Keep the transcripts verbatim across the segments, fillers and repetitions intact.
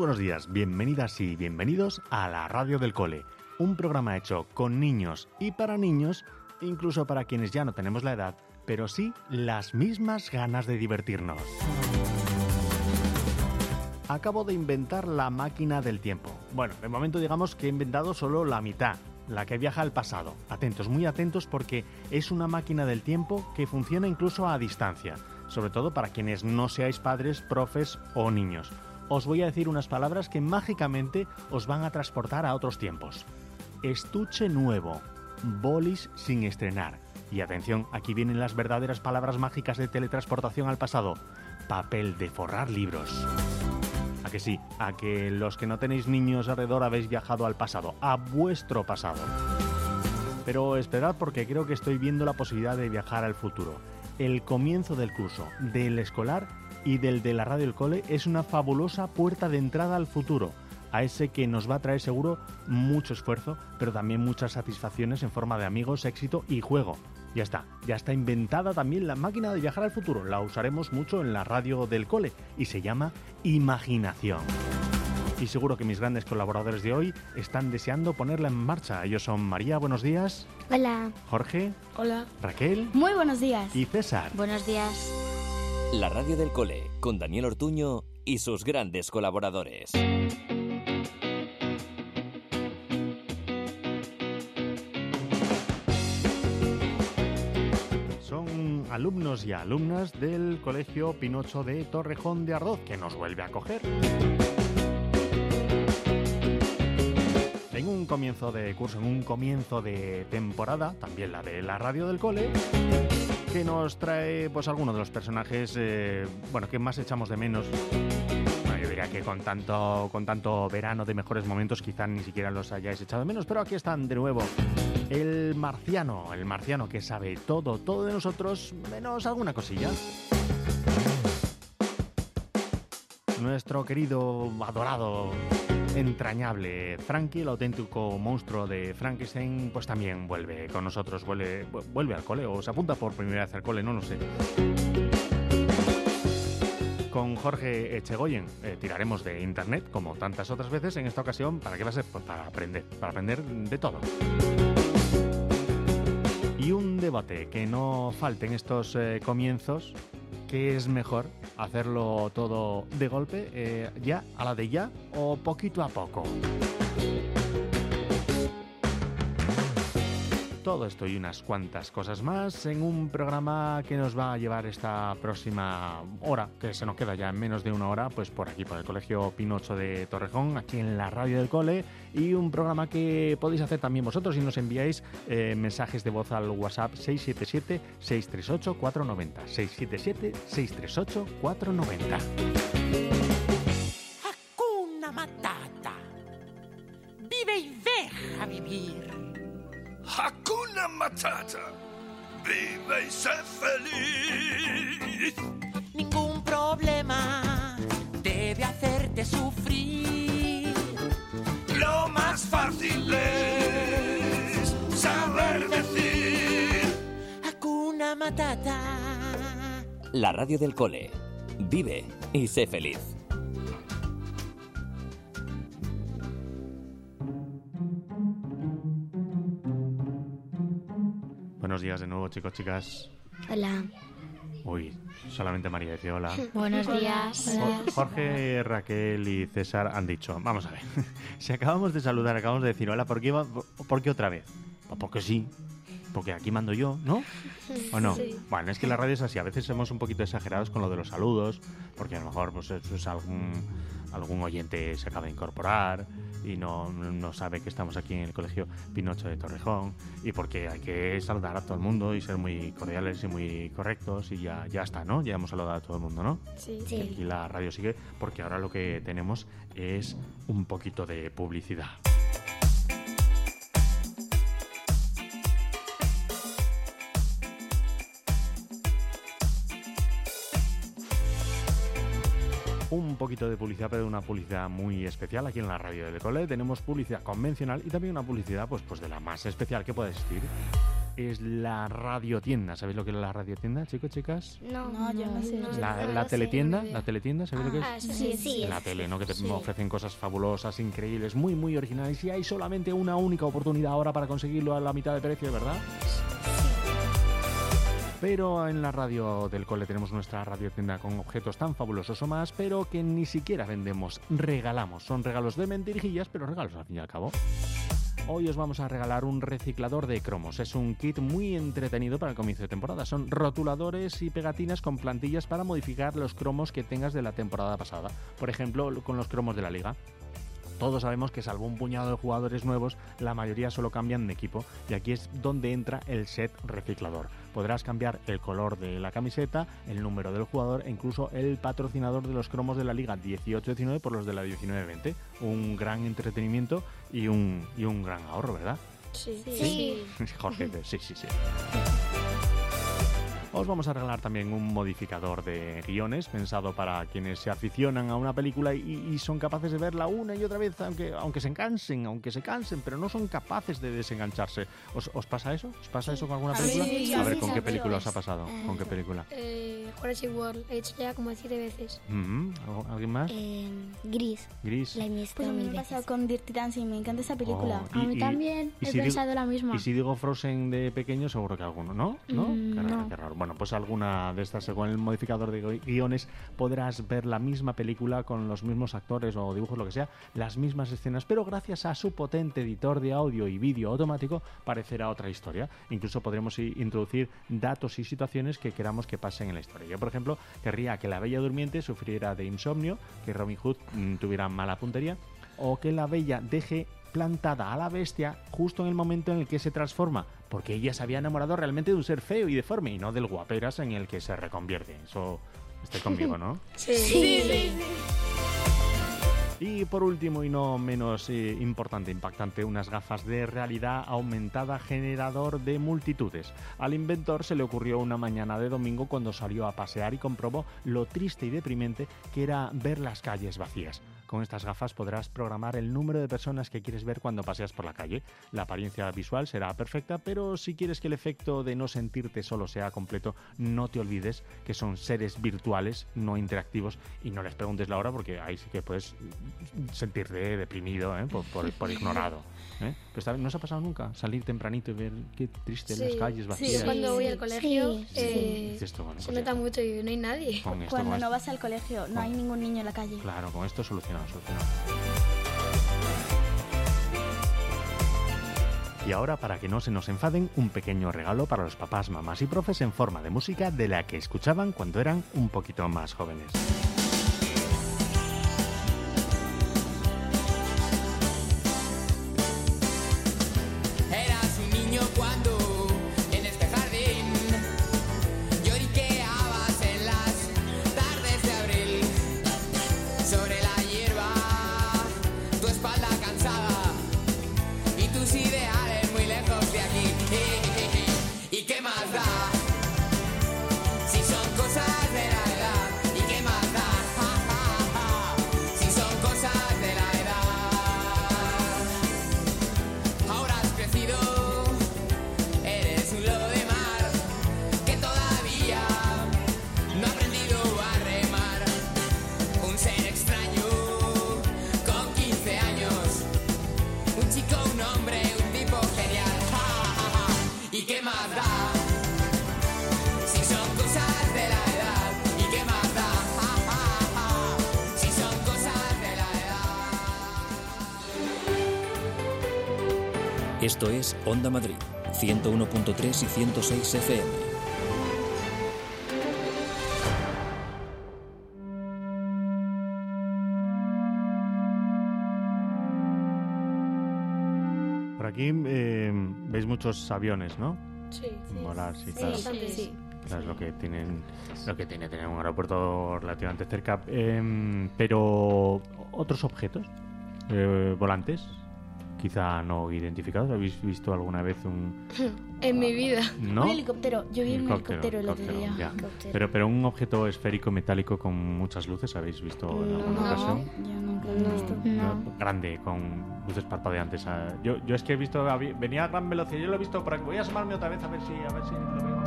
buenos días, bienvenidas y bienvenidos a la Radio del Cole, un programa hecho con niños y para niños, incluso para quienes ya no tenemos la edad, pero sí las mismas ganas de divertirnos. Acabo de inventar la máquina del tiempo. Bueno, de momento digamos que he inventado solo la mitad, la que viaja al pasado. Atentos, muy atentos, porque es una máquina del tiempo que funciona incluso a distancia, sobre todo para quienes no seáis padres, profes o niños. Os voy a decir unas palabras que mágicamente os van a transportar a otros tiempos. Estuche nuevo, bolis sin estrenar. Y atención, aquí vienen las verdaderas palabras mágicas de teletransportación al pasado. Papel de forrar libros. ¿A que sí? A que los que no tenéis niños alrededor habéis viajado al pasado, a vuestro pasado. Pero esperad, porque creo que estoy viendo la posibilidad de viajar al futuro. El comienzo del curso, del escolar y del de la Radio del Cole, es una fabulosa puerta de entrada al futuro, a ese que nos va a traer seguro mucho esfuerzo, pero también muchas satisfacciones en forma de amigos, éxito y juego. Ya está, ya está inventada también la máquina de viajar al futuro, la usaremos mucho en la Radio del Cole y se llama Imaginación. Y seguro que mis grandes colaboradores de hoy están deseando ponerla en marcha. Ellos son María, buenos días. Hola. Jorge. Hola. Raquel. Muy buenos días. Y César. Buenos días. La Radio del Cole, con Daniel Ortuño y sus grandes colaboradores. Son alumnos y alumnas del Colegio Pinocho de Torrejón de Ardoz, que nos vuelve a acoger. En un comienzo de curso, en un comienzo de temporada, también la de la Radio del Cole, que nos trae pues algunos de los personajes eh, bueno, que más echamos de menos. Bueno, yo diría que con tanto, con tanto verano de mejores momentos quizás ni siquiera los hayáis echado de menos, pero aquí están de nuevo. El marciano, el marciano que sabe todo, todo de nosotros, menos alguna cosilla. Nuestro querido, adorado, entrañable Frankie, el auténtico monstruo de Frankenstein, pues también vuelve con nosotros, vuelve, vuelve al cole, o se apunta por primera vez al cole, no lo sé. Con Jorge Echegoyen eh, tiraremos de internet, como tantas otras veces. En esta ocasión, ¿para qué va a ser? Pues para aprender, para aprender de todo. Y un debate que no falte en estos eh, comienzos. ¿Qué es mejor? ¿Hacerlo todo de golpe, eh, ya, a la de ya, o poquito a poco? Todo esto y unas cuantas cosas más en un programa que nos va a llevar esta próxima hora, que se nos queda ya en menos de una hora, pues por aquí, por el Colegio Pinocho de Torrejón, aquí en la Radio del Cole, y un programa que podéis hacer también vosotros si nos enviáis eh, mensajes de voz al WhatsApp seis siete siete, seis tres ocho, cuatro nueve cero, seis siete siete, seis tres ocho, cuatro nueve cero. Hakuna Matata. Vive y deja vivir. Hakuna Matata, vive y sé feliz. Ningún problema debe hacerte sufrir. Lo más fácil es saber decir Hakuna Matata. La Radio del Cole, vive y sé feliz. Buenos días de nuevo, chicos, chicas. Hola. Uy, solamente María dice hola. Buenos días. Jo- Jorge, Raquel y César han dicho, vamos a ver, si acabamos de saludar, acabamos de decir hola, ¿por qué, va- por qué otra vez? Pues porque sí, porque aquí mando yo, ¿no? ¿O no? Sí. Bueno, es que la radio es así, a veces somos un poquito exagerados con lo de los saludos, porque a lo mejor pues eso es algún, algún oyente se acaba de incorporar y no, no sabe que estamos aquí en el Colegio Pinocho de Torrejón, y porque hay que saludar a todo el mundo y ser muy cordiales y muy correctos, y ya, ya está, ¿no? Ya hemos saludado a todo el mundo, ¿no? Sí. Y aquí la radio sigue, porque ahora lo que tenemos es un poquito de publicidad. Un poquito de publicidad, pero una publicidad muy especial aquí en la Radio del Cole. Tenemos publicidad convencional y también una publicidad pues, pues de la más especial que puede existir. es la radiotienda. ¿Sabéis lo que es la radiotienda, chicos, chicas? No, No, yo no sé. La, no la lo sé, teletienda, no me la teletienda, ¿sabéis lo que es? Ah, sí, sí. La tele, ¿no? Que te Sí. ofrecen cosas fabulosas, increíbles, muy, muy originales. Y hay solamente una única oportunidad ahora para conseguirlo a la mitad de precio, ¿verdad? Pero en la radio del cole tenemos nuestra radiotienda con objetos tan fabulosos o más, pero que ni siquiera vendemos, regalamos. Son regalos de mentirijillas, pero regalos al fin y al cabo. Hoy os vamos a regalar un reciclador de cromos. Es un kit muy entretenido para el comienzo de temporada. Son rotuladores y pegatinas con plantillas para modificar los cromos que tengas de la temporada pasada. Por ejemplo, con los cromos de la liga. Todos sabemos que salvo un puñado de jugadores nuevos, la mayoría solo cambian de equipo, y aquí es donde entra el set reciclador. Podrás cambiar el color de la camiseta, el número del jugador e incluso el patrocinador de los cromos de la Liga dieciocho diecinueve por los de la diecinueve veinte. Un gran entretenimiento y un, y un gran ahorro, ¿verdad? Sí. Sí. Jorge, sí, sí, sí. Os vamos a regalar también un modificador de guiones pensado para quienes se aficionan a una película y, y son capaces de verla una y otra vez, aunque, aunque se cansen, aunque se cansen, pero no son capaces de desengancharse. ¿Os, os pasa eso? ¿Os pasa eso con alguna A mí película? sí, A ver, sí, ¿con sí, qué sí, película sí. os ha pasado? ¿Con qué película? Eh, Jurassic World, he hecho ya como siete veces. Ujú, ¿alguien más? Eh, Gris. Gris. La he visto Pues a mí mil me ha pasado veces. con Dirty Dancing, me encanta esa película. Oh, A mí también he pensado la misma. Y si digo Frozen de pequeño, seguro que alguno, ¿no? ¿No? Mm, qué raro, no. qué raro. Bueno, pues alguna de estas, con el modificador de gui- guiones, podrás ver la misma película con los mismos actores o dibujos, lo que sea, las mismas escenas, pero gracias a su potente editor de audio y vídeo automático, parecerá otra historia. Incluso podremos i- introducir datos y situaciones que queramos que pasen en la historia. Yo, por ejemplo, querría que la Bella Durmiente sufriera de insomnio, que Robin Hood mm, tuviera mala puntería, o que la Bella deje plantada a la bestia justo en el momento en el que se transforma, porque ella se había enamorado realmente de un ser feo y deforme y no del guaperas en el que se reconvierte. Eso, estáis conmigo, ¿no? Sí. Sí. Y por último y no menos eh, importante, impactante, unas gafas de realidad aumentada generador de multitudes. Al inventor se le ocurrió una mañana de domingo cuando salió a pasear y comprobó lo triste y deprimente que era ver las calles vacías. Con estas gafas podrás programar el número de personas que quieres ver cuando paseas por la calle. La apariencia visual será perfecta, pero si quieres que el efecto de no sentirte solo sea completo, no te olvides que son seres virtuales, no interactivos, y no les preguntes la hora porque ahí sí que puedes sentirte deprimido, ¿eh? por, por, por ignorado. ¿eh? Pero está- ¿no os ha pasado nunca salir tempranito y ver qué triste Sí. las calles Sí, vacías? yo cuando voy al Sí, colegio sí, eh, Dices tú, bueno, se pues nota ya está. mucho y no hay nadie. Con esto, Cuando con no esto- vas al colegio, no hay ningún niño en la calle. Claro, con esto solucionado, solucionado. Y ahora, para que no se nos enfaden, un pequeño regalo para los papás, mamás y profes en forma de música de la que escuchaban cuando eran un poquito más jóvenes. Eras un niño cuando en este jardín lloriqueabas en las tardes de abril. Sobre la hierba, tu espalda cansada y tus ideales muy lejos de aquí. ¿Y qué más da? Si son cosas de la edad. ¿Y qué más da? Ja, ja, ja. Si son cosas de la edad. Ahora has crecido, eres un lobo de mar que todavía no ha aprendido a remar. Un ser extraño con quince años, un chico, un hombre, un tipo genial. Ja, ja, ja. ¿Y qué más da? Si son cosas de la edad. ¿Y qué más da? Ja, ja, ja. Si son cosas de la edad. Esto es Onda Madrid, ciento uno punto tres y ciento seis F M. Por aquí eh, veis muchos aviones, ¿no? Sí. Volar, sí, Sí, claro. bastante, sí. Claro, es lo que tienen, lo que tiene tener un aeropuerto relativamente cerca. Em, pero otros objetos eh, volantes. quizá no identificados. ¿Habéis visto alguna vez un...? En mi vida. ¿No? Un helicóptero. Yo vi un helicóptero el otro helicóptero, día. ya. Helicóptero. Pero, pero un objeto esférico metálico con muchas luces, ¿habéis visto en alguna No, ocasión? yo nunca lo he visto. No. Grande, con luces parpadeantes. Ah, Yo, yo es que he visto, habí- venía a gran velocidad, yo lo he visto por aquí. Voy a asomarme otra vez a ver si, a ver si lo veo.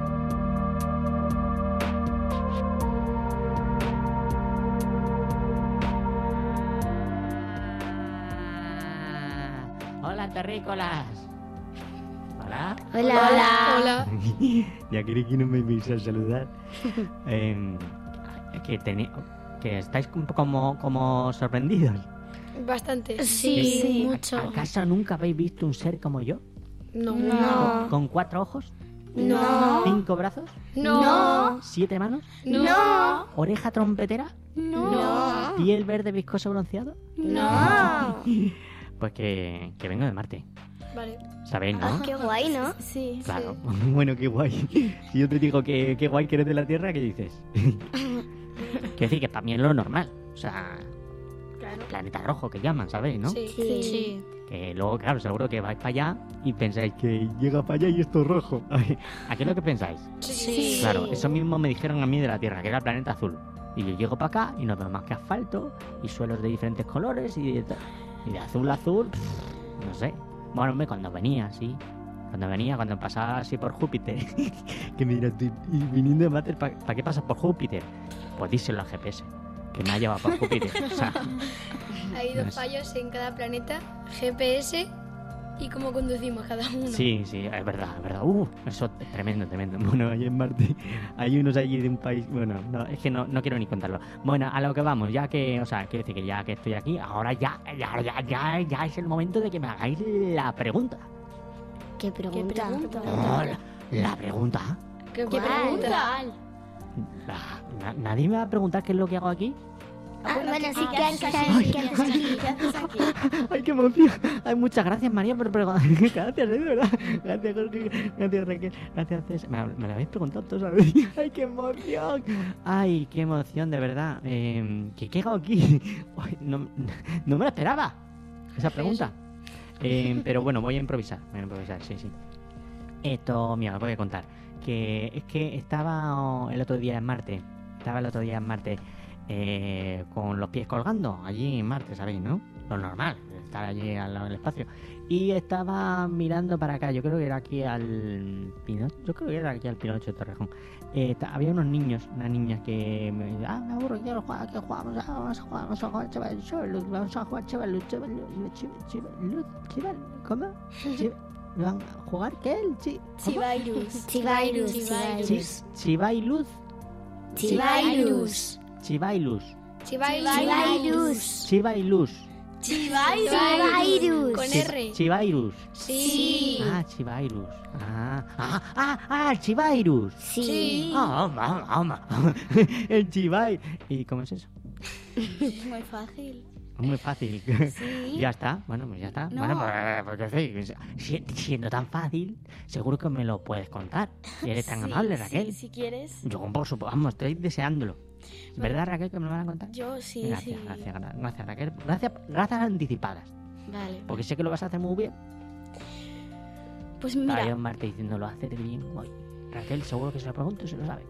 Hola, terrícolas. Hola. Hola. Hola. Ya creí que no me ibais a saludar. Eh, que, teni- que estáis un poco como, como sorprendidos. Bastante. Sí, sí. Mucho. ¿Acaso nunca habéis visto un ser como yo? No. No. ¿Con cuatro ojos? No. ¿Cinco brazos? No. ¿Siete manos? No. ¿Oreja trompetera? No. ¿Piel verde viscoso bronceado? No. Pues que, que vengo de Marte. Vale. ¿Sabéis, no? Qué guay, ¿no? Sí. Claro. Bueno, qué guay. Si yo te digo que qué guay que eres de la Tierra, ¿qué dices? Quiero decir que para mí es lo normal. O sea, Claro. planeta rojo que llaman, ¿sabéis, no? Sí. Sí. Sí. Que luego, claro, seguro que vais para allá y pensáis que llega para allá y esto es rojo. ¿A qué es lo que pensáis? Sí. Claro, eso mismo me dijeron a mí de la Tierra, que era el planeta azul. Y yo llego para acá y no veo más que asfalto y suelos de diferentes colores y de, y de azul a azul, pff, no sé. Bueno, hombre, cuando venía, sí. Cuando venía, cuando pasaba así por Júpiter. Que me dirás, tú, y viniendo de Mater, ¿para qué pasas por Júpiter? Pues díselo al G P S, que me ha llevado por Júpiter. O sea, Hay No dos es- fallos en cada planeta, G P S y cómo conducimos cada uno. sí, sí, es verdad, es verdad. Uh, eso es tremendo, tremendo. Bueno, allí en Marte hay unos allí de un país... Bueno, no, es que no, no quiero ni contarlo. Bueno, a lo que vamos, ya que... O sea, quiero decir que ya que estoy aquí, ahora ya, ya, ya, ya, ya es el momento de que me hagáis la pregunta. ¿Qué pregunta? Oh, la, la pregunta. ¿Qué, ¿Qué pregunta? pregunta? Ah, na- ¿Nadie me va a preguntar qué es lo que hago aquí? Ah, bueno, sí, ¿qué haces aquí? Ay, ¿Qué haces aquí? ¿Qué haces aquí? ¡Ay, qué emoción! Ay, muchas gracias, María, por preguntar. Gracias, ¿eh? De verdad. Gracias, Jorge. Gracias, Raquel. Gracias, César. Me, me lo habéis preguntado todos a la vez. ¡Ay, qué emoción! ¡Ay, qué emoción, de verdad! Eh, ¿qué, ¿Qué hago aquí? Ay, no, no me lo esperaba, esa pregunta. Eh, pero bueno, voy a improvisar. Voy a improvisar, sí, sí. Esto, mira, os voy a contar. Que es que estaba el otro día en Marte. Estaba el otro día en Marte. Eh, con los pies colgando allí en Marte, ¿sabéis, no? Lo normal, estar allí al lado del espacio. Y estaba mirando para acá, yo creo que era aquí al Pinocho, yo creo que era aquí al Pinocho de Torrejón. Eh, ta- había unos niños, unas niñas que me ah, me aburro, quiero jugar, que jugamos, ah, vamos a jugar, vamos a jugar, chaval, chaval, vamos a jugar, chaval, chaval, chaval, chaval, chaval, ¿cómo? Chaval, ¿van a jugar qué? Sí, Chivairus. Chivairus. Chivairus. Chivairus. Chivairus. Chivairus. Chivairus. Chivairus. Chivairus. Chivairus. Con Chi- R. Chivairus. Sí. Ah, Chivairus. Ah, ah, ah, ah, el Chivairus. Sí. Ah, ah, ah, ah. El Chivairus. ¿Y cómo es eso? Es muy fácil. Muy fácil. Sí. Ya está. Bueno, pues ya está. No. Bueno, pues, pues, pues, si- siendo tan fácil, seguro que me lo puedes contar. Si eres tan Sí, amable, sí, Raquel. si quieres. Yo, por supuesto, vamos, estoy deseándolo. ¿Verdad, Raquel, que me lo van a contar? Yo sí, Gracias, sí. gracias, gra- gracias, Raquel. Gracias, gracias anticipadas. Vale. Porque sé que lo vas a hacer muy bien. Pues Estaba yo mira, en Marte diciendo, lo haces bien hoy. Raquel, seguro que se lo pregunto y se lo sabe.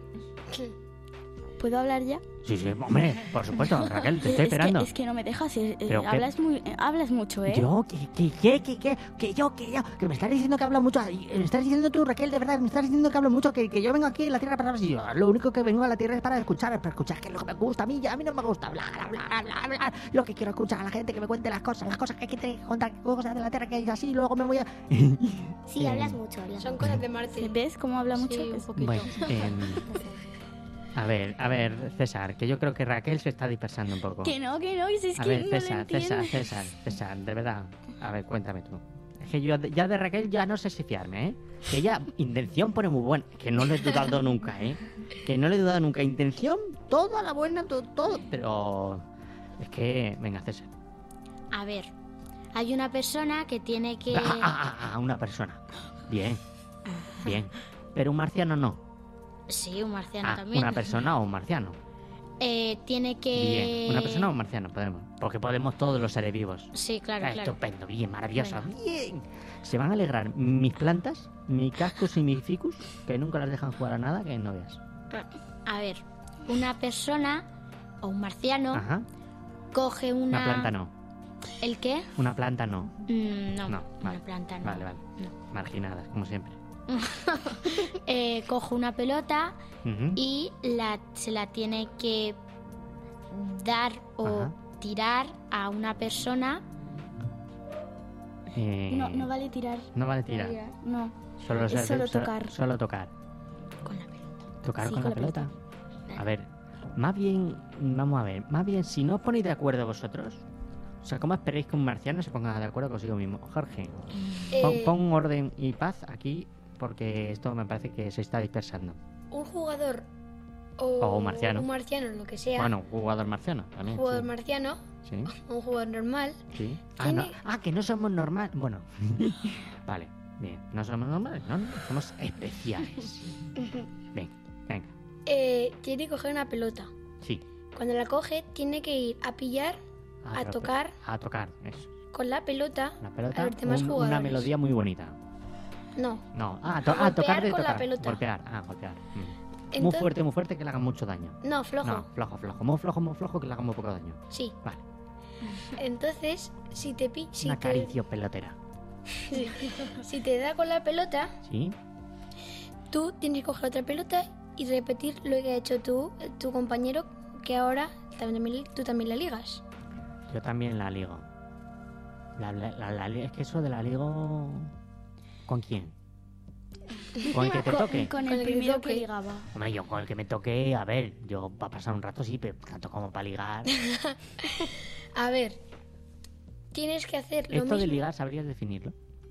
¿puedo hablar ya? Sí, sí, hombre, por supueto, Raquel, te estoy Es que- esperando. Es que, no me dejas. eh, eh, ¿Pero qué? hablas, muy, eh, hablas mucho, ¿eh? Yo, que, que, que, que, que, que yo, que yo, que me estás diciendo que hablo mucho. y Me estás diciendo tú, Raquel, de verdad, me estás diciendo que hablo mucho, que, que yo vengo aquí a la Tierra para hablar. Y yo, lo único que vengo a la Tierra es para escuchar, para escuchar que es lo que me gusta a mí, y a mí no me gusta hablar, hablar, hablar, hablar. Lo que quiero escuchar a la gente, que me cuente las cosas, las cosas que hay que tener que contar, cosas de la Tierra que es así, y luego me voy a... Sí, Eh, hablas mucho. Hablas Son mucho. cosas de Marte. ¿Ves cómo habla mucho? Sí, un Pues- poquito. Bueno, em, a ver, a ver, César, que yo creo que Raquel se está dispersando un poco. Que no, que no, si es A que ver, no César, lo entiendo. César, César, César, de verdad. A ver, cuéntame tú. Es que yo de- ya de Raquel ya no sé si fiarme, ¿eh? Que ella, intención pone muy buena. Que no le he dudado nunca, ¿eh? Que no le he dudado nunca. Intención, toda la buena, todo, todo. Pero es que, venga, César. A ver, hay una persona que tiene que... Ah, ah, ah, ah, una persona. Bien, bien. Pero un marciano no. Sí, un marciano Ah, también. una persona o un marciano. eh, tiene que... Bien. ¿Una persona o un marciano? Podemos. Porque podemos todos los seres vivos. Sí, claro, Ah, claro. Estupendo, bien, maravilloso. Venga. Bien. Se van a alegrar mis plantas, mis cascos y mis ficus, que nunca las dejan jugar a nada, que no veas. A ver, una persona o un marciano Ajá. coge una... Una planta no. ¿El qué? Una planta no. Mm, no, No, vale. una planta no. Vale, vale. No. Marginadas, como siempre. Eh, coge una pelota Ujú. y la, se la tiene que dar o Ajá. tirar a una persona. Eh, No, no vale tirar. no vale tirar. No. Solo, Es se- solo so- tocar. Solo tocar. Con la pelota. Tocar Sí, con, con la la pelota. pelota. A ver, más bien, vamos a ver, más bien, si no os ponéis de acuerdo vosotros, o sea, ¿cómo esperéis que un marciano se ponga de acuerdo consigo mismo? Jorge, pon, Eh, pon orden y paz aquí, porque esto me parece que se está dispersando. un jugador o, O un marciano. un marciano, lo que sea, Bueno, un jugador marciano también. un jugador sí. marciano, Sí, un jugador normal, sí. Ah, Tiene- no, ah, que no somos normales. Bueno, vale, bien, no somos normales, no, no, somos especiales. Ven, venga, eh, tiene que coger una pelota. sí. Cuando la coge, tiene que ir a pillar, Ah, a pero- tocar A tocar, eso. con la pelota La a pelota, los demás un- una jugadores. melodía muy bonita. No. No, ah, to- A ah, tocar golpear de con la tocar. pelota. Golpear, ah, golpear. Mm. Muy Entonces- fuerte, muy fuerte que le hagan mucho daño. No, flojo. No, flojo, flojo. Muy flojo, muy flojo que le hagan muy poco daño. Sí. Vale. Entonces, si te pi- si Una te, caricia pelotera. si te da con la pelota, ¿Sí? tú tienes que coger otra pelota y repetir lo que ha hecho tú, tu compañero, que ahora también, tú también la ligas. Yo también la ligo. La, la, la- la li- es que eso de la ligo... ¿Con quién? ¿Con el que te toque? Con Con el el que primero toque. que ligaba. Hombre, yo con el que me toque, a ver, yo va a pasar un rato sí, pero tanto como para ligar. A ver, tienes que hacer lo Esto de mismo. ligar, ¿sabrías definirlo?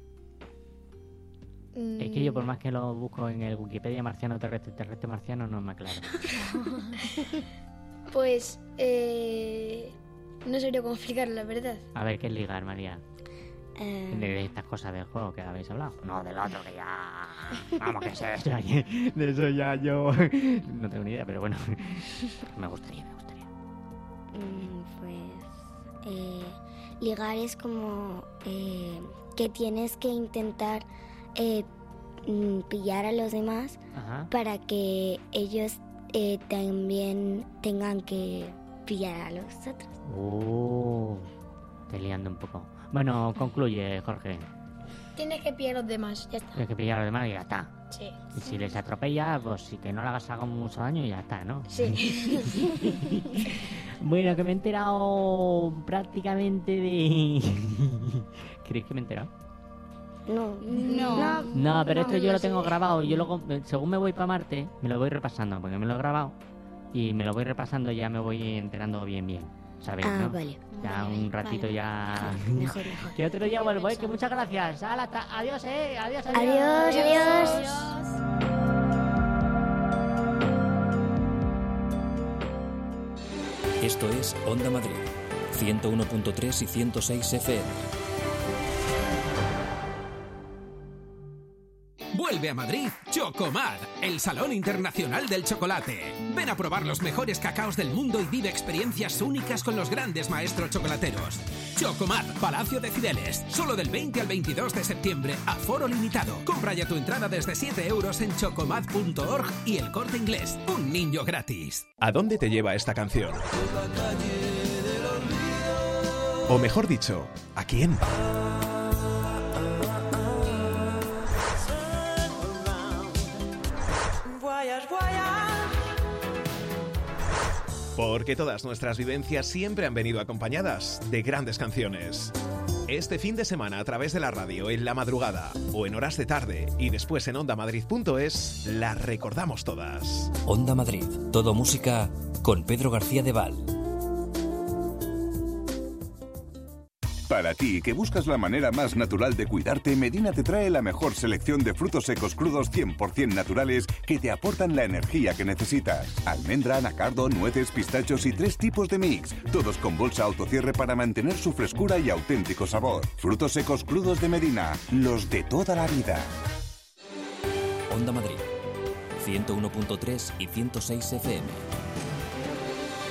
Mm, Es que yo por más que lo busco en el Wikipedia marciano terrestre, terrestre marciano, no me aclaro. Pues, eh, no sabría cómo explicarlo, la verdad. A ver, ¿qué es ligar, María? Eh, De estas cosas del juego que habéis hablado. No, del otro que ya... Vamos, que sé. De eso ya yo... No tengo ni idea, pero bueno. Me gustaría, me gustaría. Mm, Pues eh, ligar es como eh, que tienes que intentar eh, mm, pillar a los demás Ajá. para que ellos eh, también tengan que pillar a los otros. Uh, estoy liando un poco. Bueno, concluye, Jorge. Tienes que pillar a los demás, ya está. Tienes que pillar a los demás y ya está. Sí. Y si les atropella, pues sí que no le hagas algo mucho daño y ya está, ¿no? Sí. Bueno, que me he enterado prácticamente de... ¿Creéis que me he enterado? No. No. No, pero esto no yo lo lo tengo sé. grabado. Yo luego, según me voy para Marte, me lo voy repasando, porque me lo he grabado. Y me lo voy repasando y ya me voy enterando bien, bien. ¿Sabéis, Ah, no? vale. Ya un ratito Vale. ya... Mejor, mejor. Que otro día vuelvo, ¿eh? Que muchas gracias. Hala, ta- adiós, ¿eh? Adiós, adiós. Adiós, adiós. Esto es Onda Madrid, ciento uno punto tres y ciento seis F M. Vuelve a Madrid Chocomad, el Salón Internacional del Chocolate. Ven a probar los mejores cacaos del mundo y vive experiencias únicas con los grandes maestros chocolateros. Chocomad, Palacio de Cibeles. Solo del veinte al veintidós de septiembre, aforo limitado. Compra ya tu entrada desde siete euros en chocomad punto org y El Corte Inglés. Un niño gratis. ¿A dónde te lleva esta canción? O mejor dicho, ¿a quién? Porque todas nuestras vivencias siempre han venido acompañadas de grandes canciones. Este fin de semana a través de la radio, en la madrugada o en horas de tarde y después en onda madrid punto es, las recordamos todas. Onda Madrid, todo música con Pedro García de Val. Para ti, que buscas la manera más natural de cuidarte, Medina te trae la mejor selección de frutos secos crudos cien por ciento naturales que te aportan la energía que necesitas. Almendra, anacardo, nueces, pistachos y tres tipos de mix, todos con bolsa autocierre para mantener su frescura y auténtico sabor. Frutos secos crudos de Medina, los de toda la vida. Onda Madrid, ciento uno punto tres y ciento seis F M.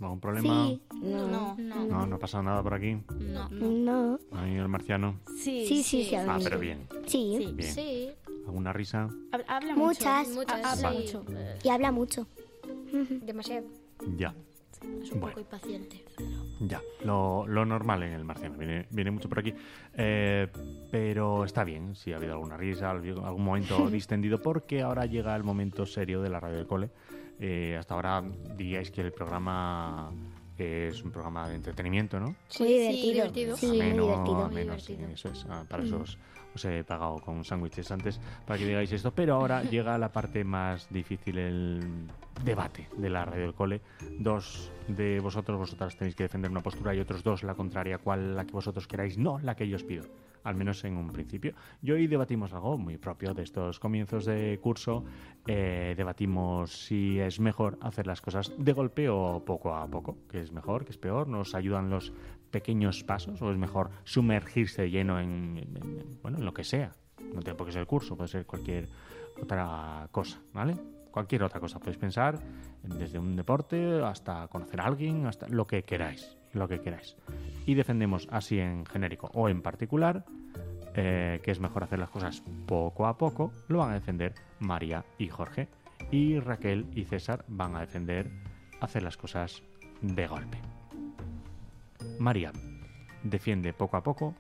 ¿Algún problema? Sí. No, no. No, no ha pasado nada por aquí. No. No. ¿Ha venido el marciano? Sí, Sí, sí, sí. ha Ah, venido. pero bien. Sí. Bien. Sí. ¿Alguna risa? Hab- Habla Muchas. mucho. Muchas, Ha- Habla sí. mucho. Y habla mucho. Demasiado. Ya. Es un Bueno. poco impaciente. Ya, lo, lo normal en el marciano, viene, viene mucho por aquí. Eh, pero está bien, si ha habido alguna risa, algún algún momento distendido, porque ahora llega el momento serio de la radio del cole. Eh, hasta ahora diríais que el programa es un programa de entretenimiento, ¿no? Muy divertido. divertido. Sí, muy Ameno, divertido. ameno, sí, eso es. Ah, para eso os, os he pagado con sándwiches antes para que digáis esto. Pero ahora llega la parte más difícil, el debate de la radio del cole. Dos de vosotros, vosotras tenéis que defender una postura y otros dos la contraria, cuál la que vosotros queráis, no la que yo os pido, al menos en un principio. Y hoy debatimos algo muy propio de estos comienzos de curso. Eh, debatimos si es mejor hacer las cosas de golpe o poco a poco, que es mejor, que es peor, nos ayudan los pequeños pasos o es mejor sumergirse de lleno en, en- en- bueno, en lo que sea. No tiene por qué ser el curso, puede ser cualquier otra cosa, ¿vale? Cualquier otra cosa. Podéis pensar desde un deporte hasta conocer a alguien, hasta lo que queráis, lo que queráis. Y defendemos así en genérico o en particular eh, que es mejor hacer las cosas poco a poco. Lo van a defender María y Jorge. Y Raquel y César van a defender hacer las cosas de golpe. María defiende poco a poco.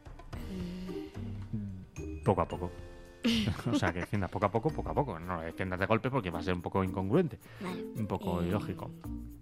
Poco a poco. O sea, que defienda poco a poco, poco a poco. No lo defiendas de golpe porque va a ser un poco incongruente. Vale. Un poco Eh, ilógico.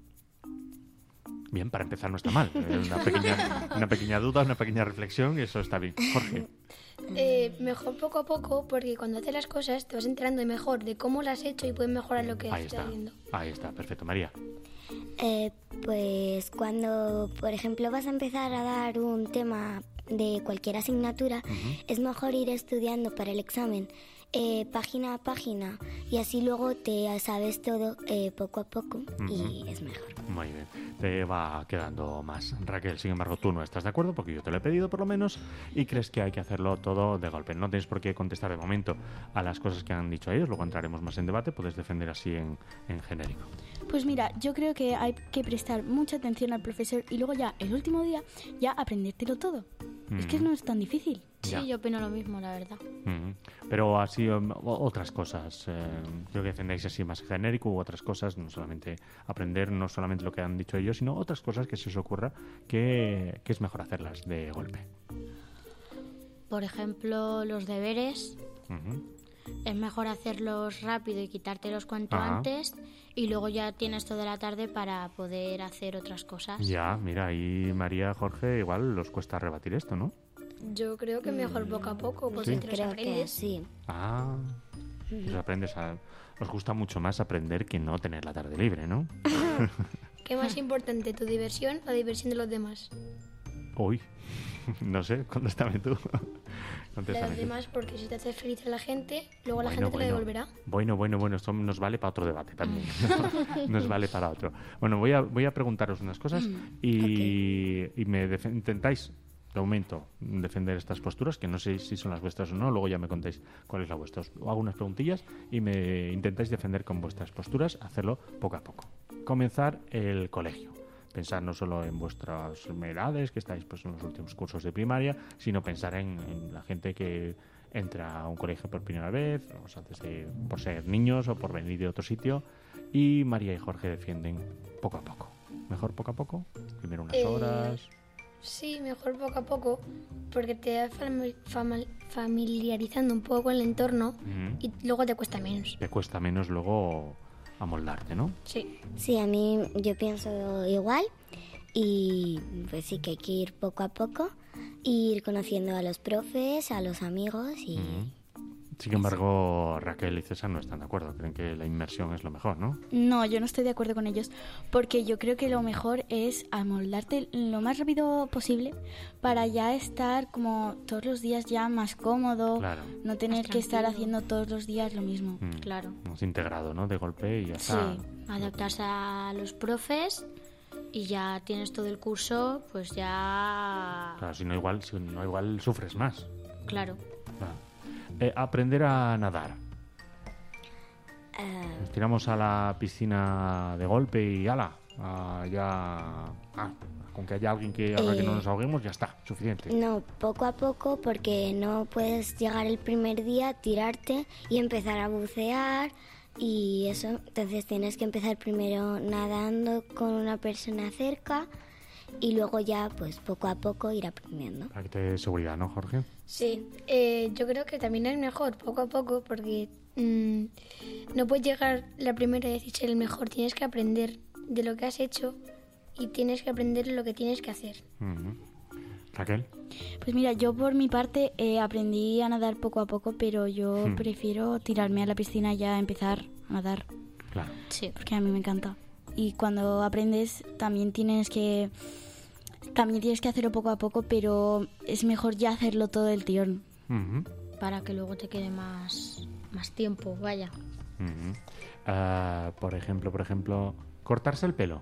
Bien, para empezar no está mal. Eh, Una pequeña, una pequeña duda, una pequeña reflexión, eso está bien. Jorge. Eh, mejor poco a poco, porque cuando haces las cosas te vas enterando mejor de cómo las has hecho y puedes mejorar lo que Ahí estás está. haciendo. Ahí está, perfecto. María. Eh, pues cuando, por ejemplo, vas a empezar a dar un tema de cualquier asignatura, es mejor ir estudiando para el examen eh, página a página y así luego te sabes todo eh, poco a poco y es mejor. Muy bien, te va quedando más. Raquel, sin embargo, tú no estás de acuerdo porque yo te lo he pedido por lo menos y crees que hay que hacerlo todo de golpe. No tienes por qué contestar de momento a las cosas que han dicho ellos, luego entraremos más en debate, puedes defender así en, en genérico. Pues mira, yo creo que hay que prestar mucha atención al profesor y luego ya, el último día, ya aprendértelo todo. Es que Mm. no es tan difícil. Ya. Sí, yo opino lo mismo, la verdad. Mm. Pero así um, o- otras cosas, eh, creo que defendáis así más genérico u otras cosas, no solamente aprender, no solamente lo que han dicho ellos, sino otras cosas que se os ocurra que, que es mejor hacerlas de golpe. Por ejemplo, los deberes. Ujú. Es mejor hacerlos rápido y quitártelos cuanto Ajá. antes y luego ya tienes toda la tarde para poder hacer otras cosas. Ya, mira, ahí María, Jorge, igual los cuesta rebatir esto, ¿no? Yo creo que mejor poco a poco, porque Sí. te los Creo que aprendes. sí. Ah, pues aprendes a... Os gusta mucho más aprender que no tener la tarde libre, ¿no? ¿Qué más importante, tu diversión o la diversión de los demás? Uy, no sé, contéstame tú. La de Contéstame los tú. demás, porque si te haces feliz a la gente, luego la Bueno, gente te bueno. lo devolverá. Bueno, bueno, bueno, esto nos vale para otro debate también. Nos vale para otro. Bueno, voy a, voy a preguntaros unas cosas y, y me def- intentáis, de momento, defender estas posturas, que no sé si son las vuestras o no, luego ya me contáis cuál es la vuestra. Os hago unas preguntillas y me intentáis defender con vuestras posturas, hacerlo poco a poco. Comenzar el colegio. Pensar no solo en vuestras edades, que estáis pues en los últimos cursos de primaria, sino pensar en, en la gente que entra a un colegio por primera vez, o sea, desde, por ser niños o por venir de otro sitio. Y María y Jorge defienden poco a poco. Mejor poco a poco, primero unas Eh, horas. Sí, mejor poco a poco, porque te vas fami- fama- familiarizando un poco con el entorno Ujú. y luego te cuesta menos. Te cuesta menos luego amoldarte, ¿no? Sí. Sí, a mí yo pienso igual y pues sí que hay que ir poco a poco, ir conociendo a los profes, a los amigos y... Sin embargo, Raquel y César no están de acuerdo. Creen que la inmersión es lo mejor, ¿no? No, yo no estoy de acuerdo con ellos, porque yo creo que lo mejor es amoldarte lo más rápido posible para ya estar como todos los días ya más cómodo, Claro. no tener Más que estar tranquilo. haciendo todos los días lo mismo. Mm. Claro. Más integrado, ¿no? De golpe y ya está. Sí, adaptarse a los profes y ya tienes todo el curso, pues ya... Claro, si no igual, si no igual sufres más. Claro. Claro. Eh, aprender a nadar. eh, Nos tiramos a la piscina de golpe y ala, Ah, ya... Ah, con que haya alguien que haga Eh, que no nos ahoguemos, ya está, suficiente. No, poco a poco, porque no puedes llegar el primer día, tirarte y empezar a bucear y eso. Entonces tienes que empezar primero nadando con una persona cerca y luego ya, pues poco a poco ir aprendiendo. Para que te dé seguridad, ¿no, Jorge? Sí, eh, yo creo que también es mejor poco a poco porque mm, no puedes llegar la primera vez y ser el mejor. Tienes que aprender de lo que has hecho y tienes que aprender lo que tienes que hacer. Uh-huh. Raquel. Pues mira, yo por mi parte eh, aprendí a nadar poco a poco, pero yo Hmm. prefiero tirarme a la piscina y ya empezar a nadar. Claro. Sí, porque a mí me encanta. Y cuando aprendes también tienes que también tienes que hacerlo poco a poco, pero es mejor ya hacerlo todo el tirón. Uh-huh. Para que luego te quede más, más tiempo, vaya. Uh-huh. Ah, por ejemplo, por ejemplo, cortarse el pelo.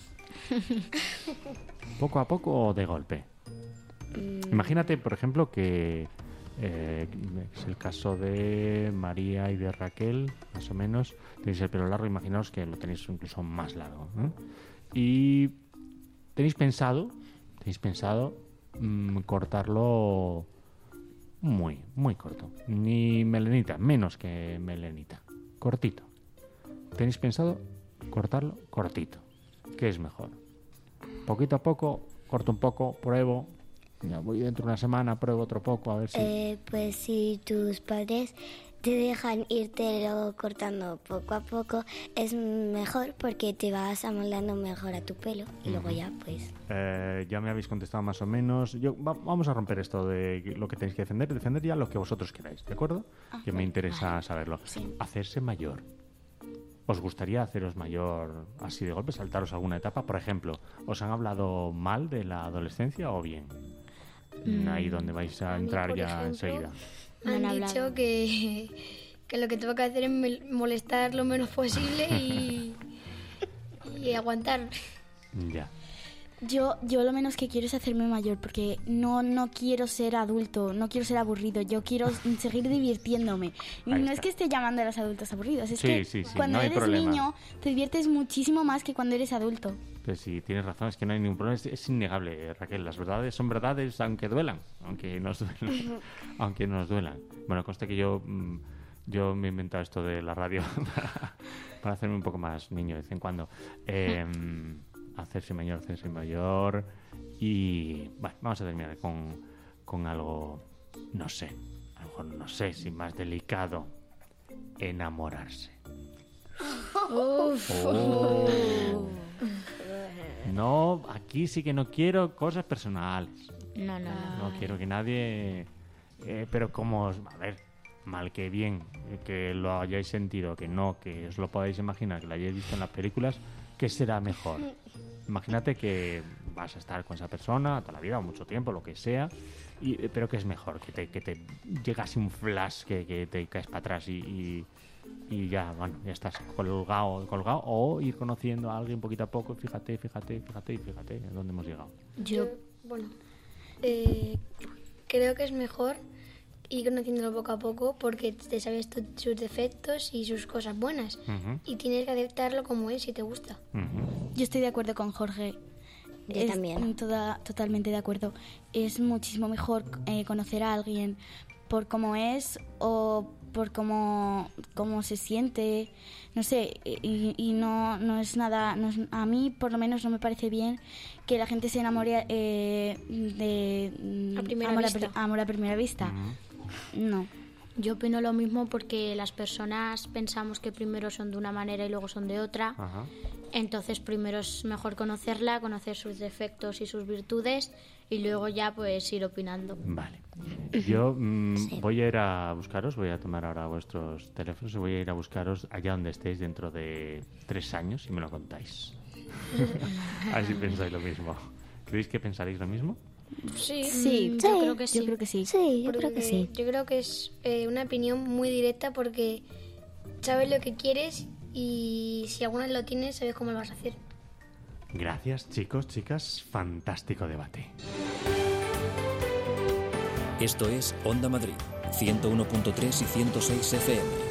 ¿Poco a poco o de golpe? Imagínate, por ejemplo, que eh, es el caso de María y de Raquel, más o menos. Tenéis el pelo largo, imaginaos que lo tenéis incluso más largo, ¿no? Y tenéis pensado, tenéis pensado mmm, cortarlo muy, muy corto. Ni melenita, menos que melenita. Cortito. Tenéis pensado cortarlo cortito. ¿Qué es mejor? Poquito a poco, corto un poco, pruebo. Ya voy dentro de una semana, pruebo otro poco, a ver si... Eh, pues si tus padres te dejan irte cortando poco a poco, es mejor porque te vas amoldando mejor a tu pelo y luego ya pues... Eh, ya me habéis contestado más o menos. Yo va- Vamos a romper esto de lo que tenéis que defender. Defender ya lo que vosotros queráis, ¿de acuerdo? Ah, que me interesa saberlo. Sí. Hacerse mayor. ¿Os gustaría haceros mayor así de golpe, saltaros alguna etapa? Por ejemplo, ¿os han hablado mal de la adolescencia o bien? Mm, Ahí donde vais a, a mí, entrar por ya ejemplo, enseguida. Me han dicho que, que lo que tengo que hacer es mel- molestar lo menos posible y, y aguantar. Ya. Yo, yo lo menos que quiero es hacerme mayor, porque no, no quiero ser adulto, no quiero ser aburrido, yo quiero seguir divirtiéndome. Y Ahí no está. es que esté llamando a los adultos aburridos, es Sí, que sí, sí, cuando no hay eres problema. niño te diviertes muchísimo más que cuando eres adulto. Pues sí, tienes razón, es que no hay ningún problema. Es, es innegable, eh, Raquel. Las verdades son verdades aunque duelan. Aunque nos duelan. aunque nos duelan. Bueno, conste que yo... mm, Yo me he inventado esto de la radio para, para hacerme un poco más niño de vez en cuando. Eh, hacerse mayor, hacerse mayor. Y bueno, vamos a terminar con, con algo, no sé, a lo mejor no sé si más delicado. Enamorarse. Uf. Oh. No, aquí sí que no quiero cosas personales. No, no, no. No quiero que nadie... eh, pero como... A ver, mal que bien, eh, que lo hayáis sentido, que no, que os lo podáis imaginar, que lo hayáis visto en las películas, ¿qué será mejor? Imagínate que vas a estar con esa persona toda la vida o mucho tiempo, lo que sea, y, eh, pero ¿qué es mejor? Que te, que te llegase un flash, que, que te caes para atrás y, y, y ya, bueno, ya estás colgado, colgado, o ir conociendo a alguien poquito a poco, fíjate, fíjate, fíjate y fíjate en dónde hemos llegado. Yo, bueno, eh, creo que es mejor ir conociéndolo poco a poco porque te sabes tu- sus defectos y sus cosas buenas Ujú. y tienes que aceptarlo como es si te gusta. Yo estoy de acuerdo con Jorge. Yo Es también. toda- totalmente de acuerdo. Es muchísimo mejor eh, conocer a alguien por cómo es o por cómo, cómo se siente. No sé, y, y no, no es nada... No es- a mí, por lo menos, no me parece bien que la gente se enamore eh, de... mm, A primera amor, vista. pri- amor a primera vista. No. Yo opino lo mismo porque las personas pensamos que primero son de una manera y luego son de otra. Ajá. Entonces primero es mejor conocerla, conocer sus defectos y sus virtudes y luego ya pues ir opinando. Vale. Yo mm, voy a ir a buscaros, voy a tomar ahora vuestros teléfonos y voy a ir a buscaros allá donde estéis dentro de tres años y me lo contáis. A ver si pensáis lo mismo. ¿Creéis que pensaréis lo mismo? Sí, Sí, mm, yo creo que sí. Yo creo que sí. Sí, yo Porque creo que sí. Yo creo que es eh, una opinión muy directa porque sabes lo que quieres y si alguna vez lo tienes, sabes cómo lo vas a hacer. Gracias, chicos, chicas. Fantástico debate. Esto es Onda Madrid, ciento uno punto tres y ciento seis F M.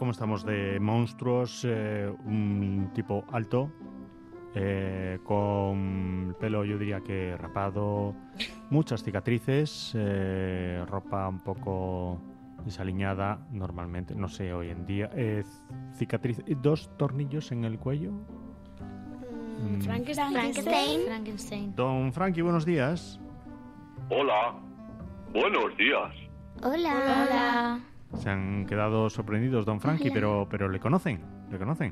¿cómo estamos de monstruos? Eh, un tipo alto, eh, con el pelo yo diría que rapado, muchas cicatrices, eh, ropa un poco desaliñada normalmente, no sé, hoy en día. Eh, cicatriz, dos tornillos en el cuello. Mm, Frankenstein. Frankenstein. Frankenstein. Don Frankie, buenos días. Hola, buenos días. Hola. Hola. Se han quedado sorprendidos, don Frankie, pero, pero ¿le conocen? ¿Le conocen?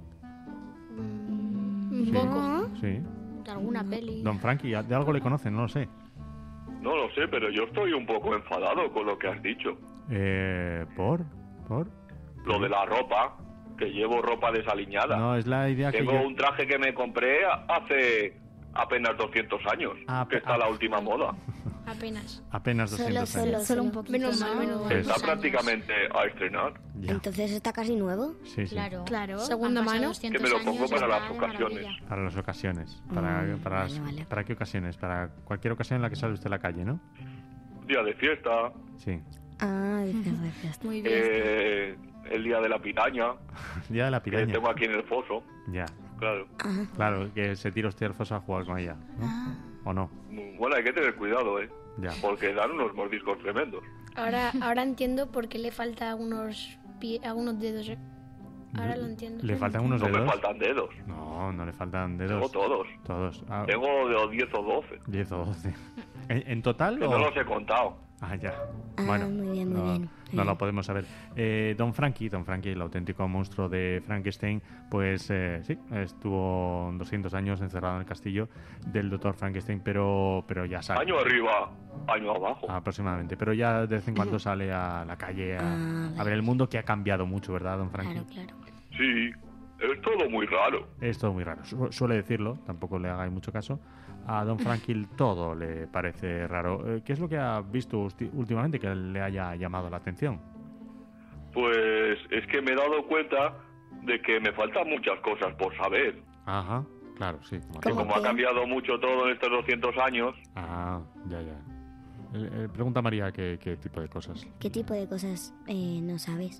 Un Sí. poco. Sí. De alguna peli. Don Frankie, ¿de algo le conocen? No lo sé. No lo sé, pero yo estoy un poco enfadado con lo que has dicho. Eh, ¿Por? ¿Por? Lo de la ropa, que llevo ropa desaliñada. No, es la idea que Tengo yo... un traje que me compré hace apenas doscientos años, Ah, que está ah. la última moda. Apenas. Apenas doscientos Solo, años. solo, Solo un solo. poquito. Menos mal, menos mal. Pues- Está Dos años. prácticamente a estrenar. Ya. Entonces está casi nuevo. Sí, sí. Claro. Claro. Segunda Han pasado mano. doscientos Que me lo pongo años, para está las de ocasiones. maravilla. Para las ocasiones. Para, Mm, para, las- vale, vale. ¿Para qué ocasiones? Para cualquier ocasión en la que sale usted a la calle, ¿no? Día de fiesta, Sí. Ah, dices de fiesta. Muy bien. eh, el día de la piraña, Día de la que piraña. tengo aquí en el foso. Ya. Claro. Claro, que se tira usted al foso a jugar con ella, ¿no? ¿O no? Bueno, hay que tener cuidado, ¿eh? Ya. Porque dan unos mordiscos tremendos. Ahora, ahora entiendo por qué le falta algunos, pie- algunos dedos. ¿eh? Ahora lo entiendo. ¿Le faltan unos No me dedos? faltan dedos. No, no le faltan dedos. Tengo todos. Todos. Ah, Tengo de diez o doce. diez o doce. ¿En, en total Que o...? no los he contado. Ah, ya. Ah, Bueno, muy bien, muy no, bien. no lo podemos saber. Eh, don Frankie, Don Frankie, el auténtico monstruo de Frankenstein, pues eh, sí, estuvo doscientos años encerrado en el castillo del doctor Frankenstein, pero, pero ya sale. Año arriba, año abajo. Aproximadamente, pero ya de vez en cuando sale a la calle a, Ah, a ver el mundo, que ha cambiado mucho, ¿verdad, don Frankie? Claro, claro. Sí, es todo muy raro. Es todo muy raro. Su- suele decirlo, tampoco le hagáis mucho caso. A don Frankie todo le parece raro. Eh, ¿Qué es lo que ha visto usti- últimamente que le haya llamado la atención? Pues es que me he dado cuenta de que me faltan muchas cosas por saber. Ajá, claro, sí. como Que todo. como ha cambiado mucho todo en estos doscientos años, Ah, ya, ya. Eh, eh, pregunta María qué, qué tipo de cosas. ¿Qué tipo de cosas eh, no sabes?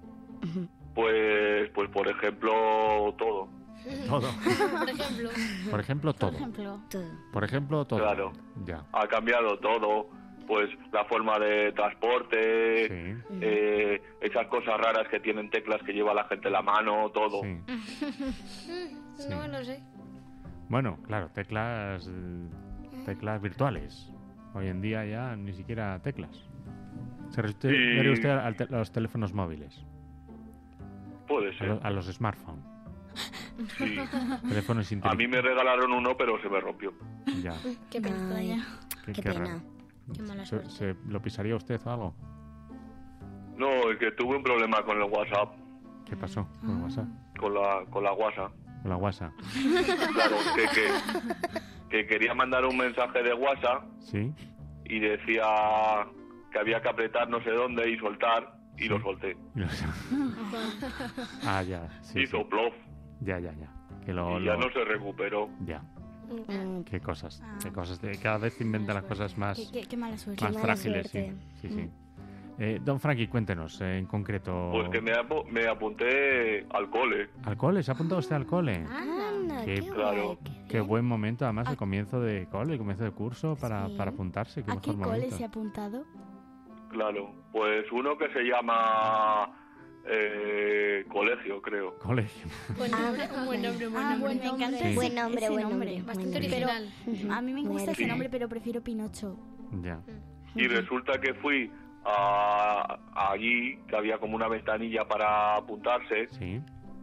pues, pues por ejemplo, todo. Todo. Por ejemplo. Por ejemplo, todo. Por ejemplo. Todo. Por ejemplo, todo. Claro. Ya. Ha cambiado todo. Pues la forma de transporte, Sí. eh, esas cosas raras que tienen teclas que lleva la gente en la mano, todo. Sí. Mm, No lo sé. Bueno, claro, teclas eh, teclas virtuales. Hoy en día ya ni siquiera teclas. Se refiere Sí. usted al te- a los teléfonos móviles, Puede a, ser. lo- a los smartphones, Sí. teléfonos A mí inteligentes. me regalaron uno, pero se me rompió. Ya. Qué pena. Ay, Qué, qué qué pena. raro. Qué mala ¿Se, suerte. se- lo pisaría usted o algo? No, es que tuve un problema con el WhatsApp, ¿Qué pasó con el WhatsApp? con la, con la WhatsApp. Con la WhatsApp. Claro, que, que, que quería mandar un mensaje de WhatsApp ¿Sí? y decía que había que apretar no sé dónde y soltar, y lo solté. Y lo- ah, ya. Sí, Hizo sí. plof Ya, ya, ya. Que lo, y ya lo- no se recuperó. Ya. Mm, Qué cosas. Ah. Qué cosas. De, cada vez inventan las cosas más, Qué, qué- qué mala suerte. más mala frágiles. Sí, suerte. sí. sí. Eh, don Frankie, cuéntenos eh, en concreto. Pues que me, apu- me apunté al cole. ¿Al cole? ¿Se ha apuntado usted al cole? Anda, Qué- qué Claro. guay, qué Qué bien. buen momento, además, el comienzo de cole, el comienzo de curso para, Sí. para apuntarse. Qué ¿A mejor qué cole momento. se ha apuntado? Claro, pues uno que se llama eh, colegio, creo. Colegio. Buen nombre, un buen nombre, un buen Ah, nombre. me encanta Sí. ese, Buen nombre, ese buen nombre. nombre. Bastante Buen Pero original. a mí me Muy gusta ese original. nombre, pero prefiero Pinocho. Ya. Y resulta que fui a, a allí, que había como una ventanilla para apuntarse, Sí.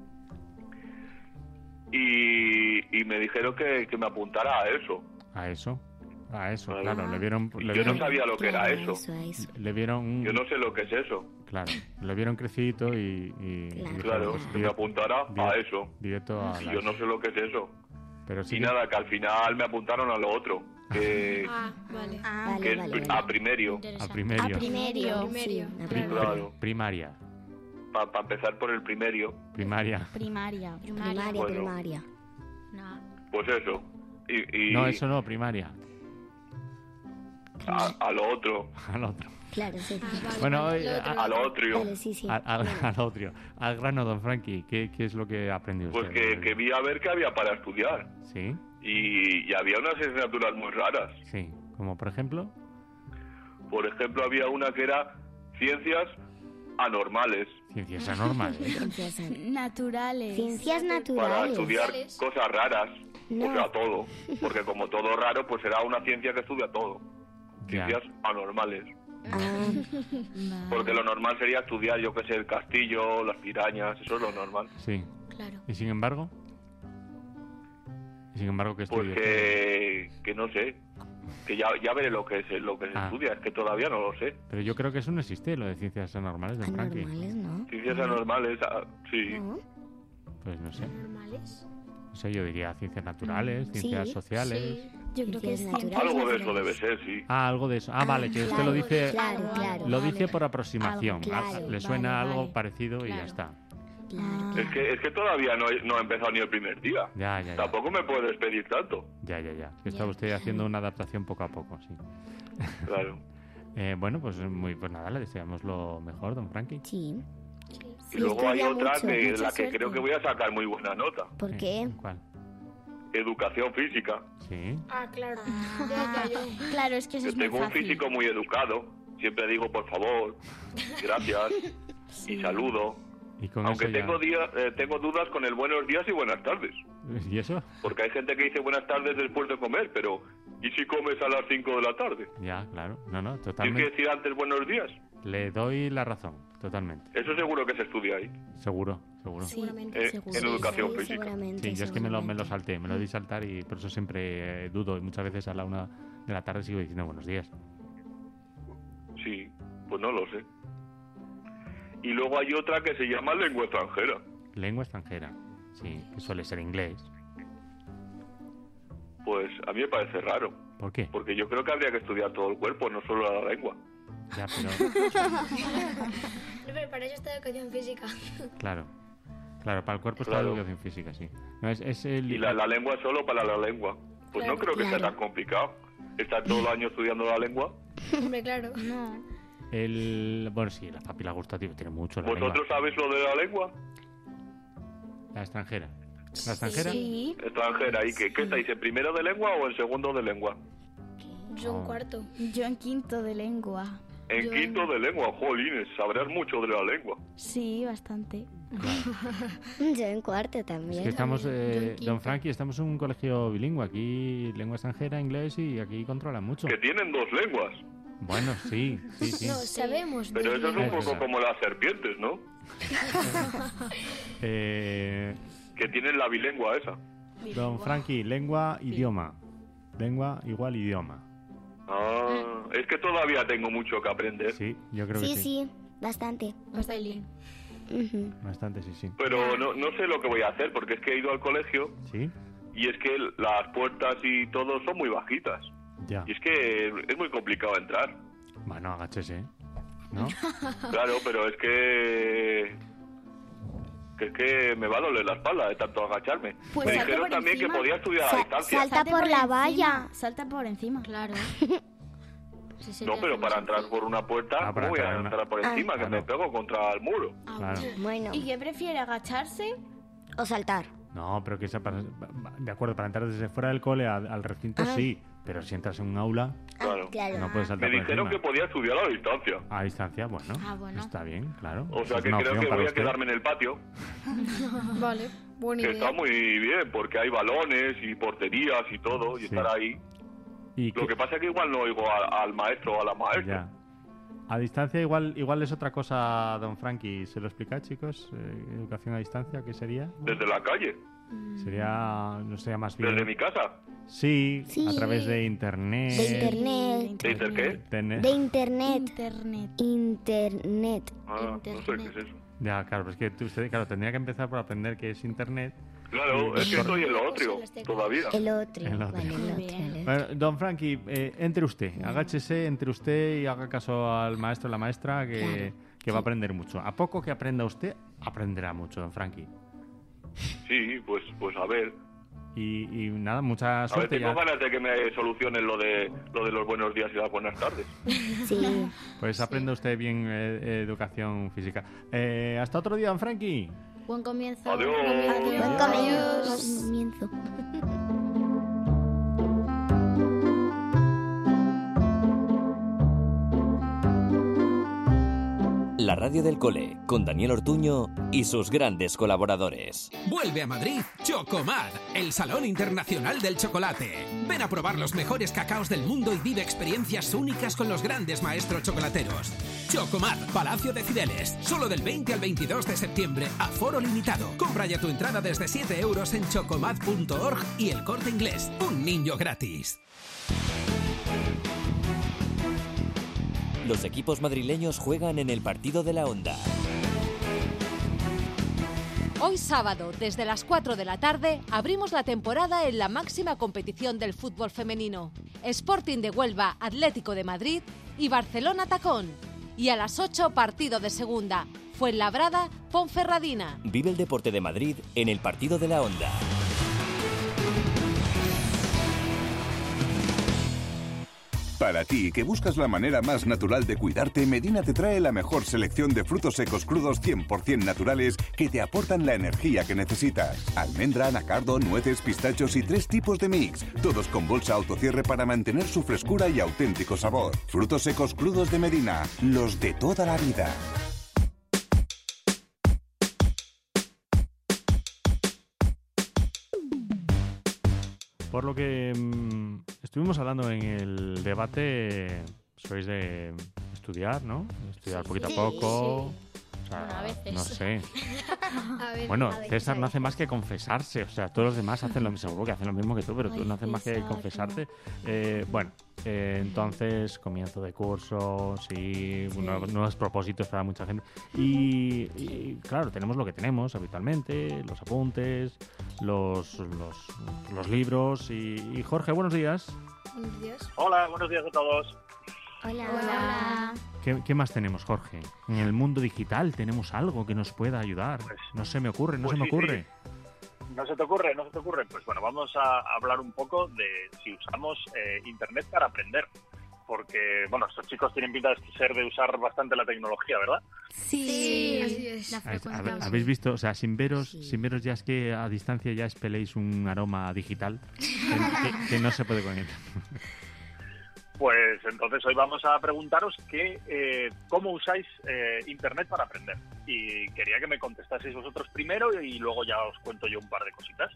y, y me dijeron que, que me apuntara a eso. A eso. A eso, Claro. claro. Le vieron, Y le yo vieron, no sabía lo que era Claro, eso. eso, eso. le vieron, Yo no sé lo que es eso. claro, le vieron crecidito y, y- y Claro. dijeron, Claro, pues, que me directo- apuntara a directo- eso. Directo a Y la- yo no sé lo que es eso. Pero sí Y que- nada, que al final me apuntaron a lo otro, que, Ah, vale. Ah, que Vale, es vale, pri- vale. a primerio, a Interesante. primerio. A primerio. Primerio. Sí, la Pri- primera. Claro. Primaria. para empezar por el primerio, Primaria. primaria. Primaria, Bueno. primaria. No. pues eso. Y, y No, eso no, primaria. a, a lo otro, Al otro. Claro, sí. Bueno, hoy- a- Al otro. Vale, sí, sí. Al, al, al otro. Al grano, don Frankie, ¿qué, qué es lo que aprendió Pues usted? que, que vi a ver qué había para estudiar. Sí, Y, y había unas asignaturas muy raras. sí. Como por ejemplo, Por ejemplo, había una que era ciencias anormales. ciencias anormales. Ciencias, Naturales. ciencias Para naturales. estudiar cosas raras. No. O sea, todo. Porque como todo raro, pues será una ciencia que estudia todo. Ya. Ciencias anormales. Ah, Porque lo normal sería estudiar, yo qué sé, el castillo, las pirañas, eso es lo normal. Sí. Claro. Y sin embargo, y sin embargo, ¿qué Pues estudió? que, que no sé, que ya, ya veré lo que se, lo que se Ah. estudia, es que todavía no lo sé. Pero yo creo que eso no existe, lo de ciencias anormales, don Frankie. anormales, ¿no? Ciencias anormales, ah, sí. No. Pues no sé. ¿Normales? No sé, yo diría ciencias naturales, Sí, ciencias sociales. Sí. Yo creo que es Ciencias ciencias Algo de eso naturales. debe ser, sí. Ah, algo de eso. Ah, vale, que usted claro, lo dice, Claro, claro. lo vale. dice por aproximación. Algo, Ah, claro, Le suena vale, algo vale. parecido y ya Claro. está. Claro. Es que, es que todavía no he, no he empezado ni el primer día. Ya, ya, ya. Tampoco me puedes pedir tanto. Ya, ya, ya. Que está Ya. usted haciendo una adaptación poco a poco, sí. Claro. Eh, bueno, pues muy, pues nada, le deseamos lo mejor, don Frankie. Sí. Y Sí, luego hay estudia otra mucho. de mucha la que suerte. creo que voy a sacar muy buena nota. ¿Por Eh, qué? ¿Cuál? Educación física. Sí. Ah, claro. Ya, ya, yo. Claro, es que eso Yo es muy tengo un fácil. físico muy educado. Siempre digo por favor, gracias y saludo. Y con Aunque eso ya- tengo, día- eh, tengo dudas con el buenos días y buenas tardes. ¿Y eso? Porque hay gente que dice buenas tardes después de comer, pero ¿y si comes a las cinco de la tarde? Ya, claro. No, no, ¿Tienes que totalmente. decir antes buenos días? Le doy la razón, totalmente. Eso seguro que se estudia ahí, Seguro, seguro. Sí, Seguramente. eh, seguro. en educación Sí, física. seguramente. Sí, yo es que me lo, me lo seguramente. salté, me lo di saltar y por eso siempre eh, dudo y muchas veces a la una de la tarde sigo diciendo buenos días. Sí, pues no lo sé. Y luego hay otra que se llama lengua extranjera. Lengua extranjera, sí, que suele ser inglés. Pues a mí me parece raro, ¿Por qué? porque yo creo que habría que estudiar todo el cuerpo, no solo la lengua. Ya, pero No, pero para eso está educación física. claro. Claro, para el cuerpo está Claro. la educación física, sí. No, es, es el... Y la, la lengua es solo para la lengua. Pues Claro, no creo que sea claro. tan complicado. Estar todo el año estudiando la lengua. Hombre, claro. No. el... Bueno, sí, la papila gustativa tiene mucho la ¿Vosotros lengua. sabéis lo de la lengua? La extranjera. ¿La extranjera? Sí. Extranjera. ¿Y qué, qué estáis, en primero de lengua o en segundo de lengua? Yo Oh. un cuarto. Yo en quinto de lengua. En Yo quinto en- de lengua, jolines, sabrás mucho de la lengua. Sí, bastante. Yo en cuarto Es también. que estamos, Yo en eh, quinto. don Frankie, estamos en un colegio bilingüe. Aquí lengua extranjera, inglés y aquí controlan mucho. Que tienen dos lenguas. Bueno, sí, sí, sí. No, sabemos. Pero dos eso es un Es lenguas. poco verdad. como las serpientes, ¿no? Eh, Que tienen la bilengua esa. don Frankie, lengua, idioma. Lengua igual idioma. Ah, es que todavía tengo mucho que aprender. Sí, yo creo que Sí, sí. sí, bastante. Bastante. Ujú. Bastante, sí, sí. Pero no, no sé lo que voy a hacer, porque es que he ido al colegio ¿Sí? y es que las puertas y todo son muy bajitas. Ya. Y es que es muy complicado entrar. Bueno, agáchese, ¿no? Claro, pero es que... Que es que me va a doler la espalda de tanto agacharme. Pues me salte dijeron por también encima. que podía estudiar a Sa- distancia. salta por la encima, valla. Salta por encima. Claro. Sí, sí, No, te pero hace para más entrar sencillo. por una puerta, Ah, para ¿cómo voy a entrar en una- entrar por encima? Ah. Que me pego contra el muro. Claro. Bueno, ¿Y qué prefiere, agacharse? o saltar. No, pero que esa para- de acuerdo, para entrar desde fuera del cole al, al recinto Ah. sí, pero si entras en un aula Claro. Claro. no puedes Me saltar por dijeron que encima. podía estudiar a distancia. A distancia, bueno, Ah, bueno. está bien, claro. O sea Es que una creo opción que para voy a usted. quedarme en el patio, Vale, buena que idea. está muy bien, porque hay balones y porterías y todo, y Sí. estar ahí. Y Lo que- que pasa es que igual no oigo a- al maestro o a la maestra. Ya. A distancia igual igual es otra cosa, don Frankie. ¿Se lo explica, chicos? Eh, educación a distancia, ¿qué sería? Desde la calle, Sería, no sería más bien... desde mi casa. Sí, Sí. a través de internet. De internet. ¿De inter qué? Internet. De internet. Internet. Internet. Ah, no sé qué es eso. Ya, claro, pues que tú- usted claro, tendría que empezar por aprender qué es internet. Claro, es que estoy en lo otro todavía. El otro. El otro. Vale, el Muy otro. bien. el otro. Bueno, don Frankie, eh, entre usted, agáchese entre usted y haga caso al maestro o la maestra que, Claro. que va a aprender mucho. A poco que aprenda usted, aprenderá mucho, don Frankie. Sí, pues, pues a ver. Y, y nada, mucha A ver, suerte. tengo Ya. ganas de que me solucionen lo de lo de los buenos días y las buenas tardes. Sí. Pues aprenda usted bien eh, educación física. Eh, hasta otro día, don Frankie. Buen comienzo. Adiós. Buen comienzo. La radio del cole, con Daniel Ortuño y sus grandes colaboradores. Vuelve a Madrid Chocomad, el Salón Internacional del Chocolate. Ven a probar los mejores cacaos del mundo y vive experiencias únicas con los grandes maestros chocolateros. Chocomad, Palacio de Cibeles, solo del veinte al veintidós de septiembre, aforo limitado. Compra ya tu entrada desde siete euros en chocomad punto org y El Corte Inglés. Un niño gratis. Los equipos madrileños juegan en el partido de la Onda. Hoy sábado, desde las cuatro de la tarde, abrimos la temporada en la máxima competición del fútbol femenino. Sporting de Huelva, Atlético de Madrid y Barcelona Tacón. Y a las ocho, partido de segunda. Fuenlabrada, Ponferradina. Vive el deporte de Madrid en el partido de la Onda. Para ti, que buscas la manera más natural de cuidarte, Medina te trae la mejor selección de frutos secos crudos cien por ciento naturales que te aportan la energía que necesitas. Almendra, anacardo, nueces, pistachos y tres tipos de mix, todos con bolsa autocierre para mantener su frescura y auténtico sabor. Frutos secos crudos de Medina, los de toda la vida. Por lo que mmm, estuvimos hablando en el debate, sois de estudiar, ¿no? Estudiar Sí, poquito a sí, poco. sí. O sea, Bueno, a veces. no sé. A ver, Bueno, a ver, César a no ver. hace más que confesarse. O sea, todos los demás hacen lo mismo. Seguro que hacen lo mismo que tú, pero tú Ay, no haces más que César, confesarte. Eh, bueno, eh, entonces, comienzo de curso, sí, Sí. Nuevos, nuevos propósitos para mucha gente. Y, y, claro, tenemos lo que tenemos habitualmente, los apuntes, los, los, los libros. Y, y Jorge, buenos días. Buenos días. Hola, buenos días a todos. Hola. Hola. ¿Qué, qué más tenemos, Jorge? En el mundo digital tenemos algo que nos pueda ayudar. No se me ocurre, no Pues se me sí, ocurre. sí. ¿No se te ocurre? ¿No se te ocurre? Pues bueno, vamos a hablar un poco de si usamos eh, Internet para aprender. Porque, bueno, estos chicos tienen pinta de ser de usar bastante la tecnología, ¿verdad? Sí, así es. la ¿Habéis, frecuencia, habe- sí. habéis visto? O sea, sin veros, sin veros ya es que a distancia ya expeléis un aroma digital que, que- que no se puede con él. Pues entonces hoy vamos a preguntaros que, eh, cómo usáis eh, Internet para aprender. Y quería que me contestaseis vosotros primero y luego ya os cuento yo un par de cositas.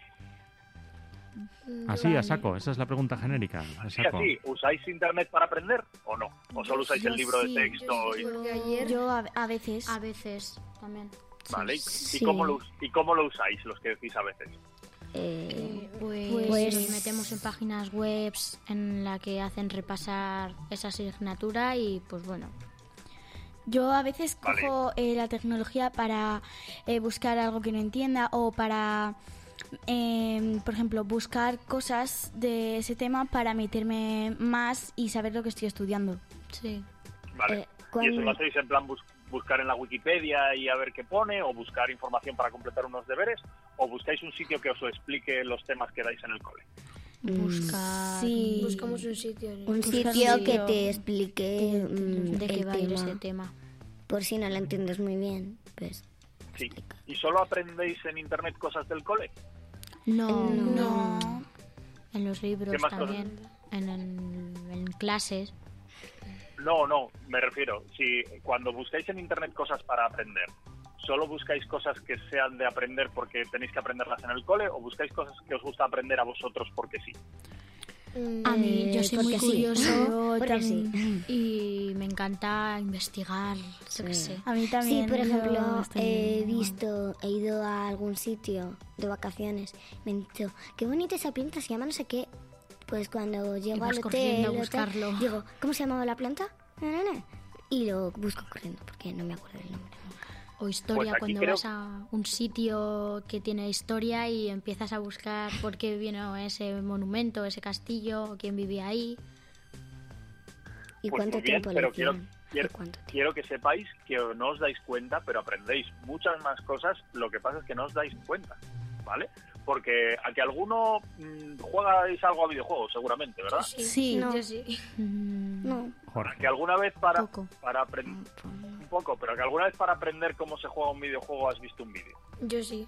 Así, a saco. Esa es la pregunta genérica. A Sí, saco. así, ¿usáis Internet para aprender o no? ¿O solo usáis Yo el libro sí, de texto? Y... Porque ayer Yo a, a veces. A veces también. ¿Vale? ¿Y- Sí. ¿Y, cómo lo, us- ¿Y cómo lo usáis, los que decís a veces? Eh, pues, Pues- nos metemos en páginas web en la que hacen repasar esa asignatura y pues bueno. Yo a veces Vale. cojo eh, la tecnología para eh, buscar algo que no entienda o para, eh, por ejemplo, buscar cosas de ese tema para meterme más y saber lo que estoy estudiando. Sí. Vale. Eh, ¿Y eso cuando- lo hacéis en plan bus- buscar en la Wikipedia y a ver qué pone? ¿O buscar información para completar unos deberes? ¿O buscáis un sitio que os explique los temas que dais en el cole? Buscar. Sí. buscamos un sitio. ¿no? Un Buscar sitio un que sitio. te explique mm, ¿De qué el va a ir tema. ese tema? Por si no lo entiendes muy bien, pues... Sí. ¿Y solo aprendéis en Internet cosas del cole? No, No. En los libros ¿Qué más también. En, en, en clases. No, no, me refiero, si cuando buscáis en Internet cosas para aprender, ¿solo buscáis cosas que sean de aprender porque tenéis que aprenderlas en el cole o buscáis cosas que os gusta aprender a vosotros porque sí? Mm, A mí, yo Eh, soy muy porque sí. curioso Porque sí. y me encanta investigar, yo qué sé. A mí también. Sí, por yo ejemplo, estoy he igual. visto, he ido a algún sitio de vacaciones, me han dicho, qué bonita esa planta, se llama no sé qué. Pues cuando llego vas al corriendo hotel, a hotel, buscarlo. digo, ¿cómo se llamaba la planta? Na, na, na. Y lo busco corriendo porque no me acuerdo del nombre. O historia, Pues aquí cuando creo- vas a un sitio que tiene historia y empiezas a buscar por qué vino ese monumento, ese castillo, o quién vivía ahí. ¿Y Pues cuánto muy bien, tiempo le pero quiero, hicieron? quiero, ¿Y cuánto tiempo? quiero que sepáis que no os dais cuenta, pero aprendéis muchas más cosas, lo que pasa es que no os dais cuenta, ¿vale? Porque a que alguno mmm, juegáis algo a videojuegos, seguramente, ¿verdad? Sí, Sí. no. Yo sí. No. Jorge. Que alguna vez para, Poco. para aprender... Un poco, pero que alguna vez para aprender cómo se juega un videojuego has visto un vídeo. Yo sí.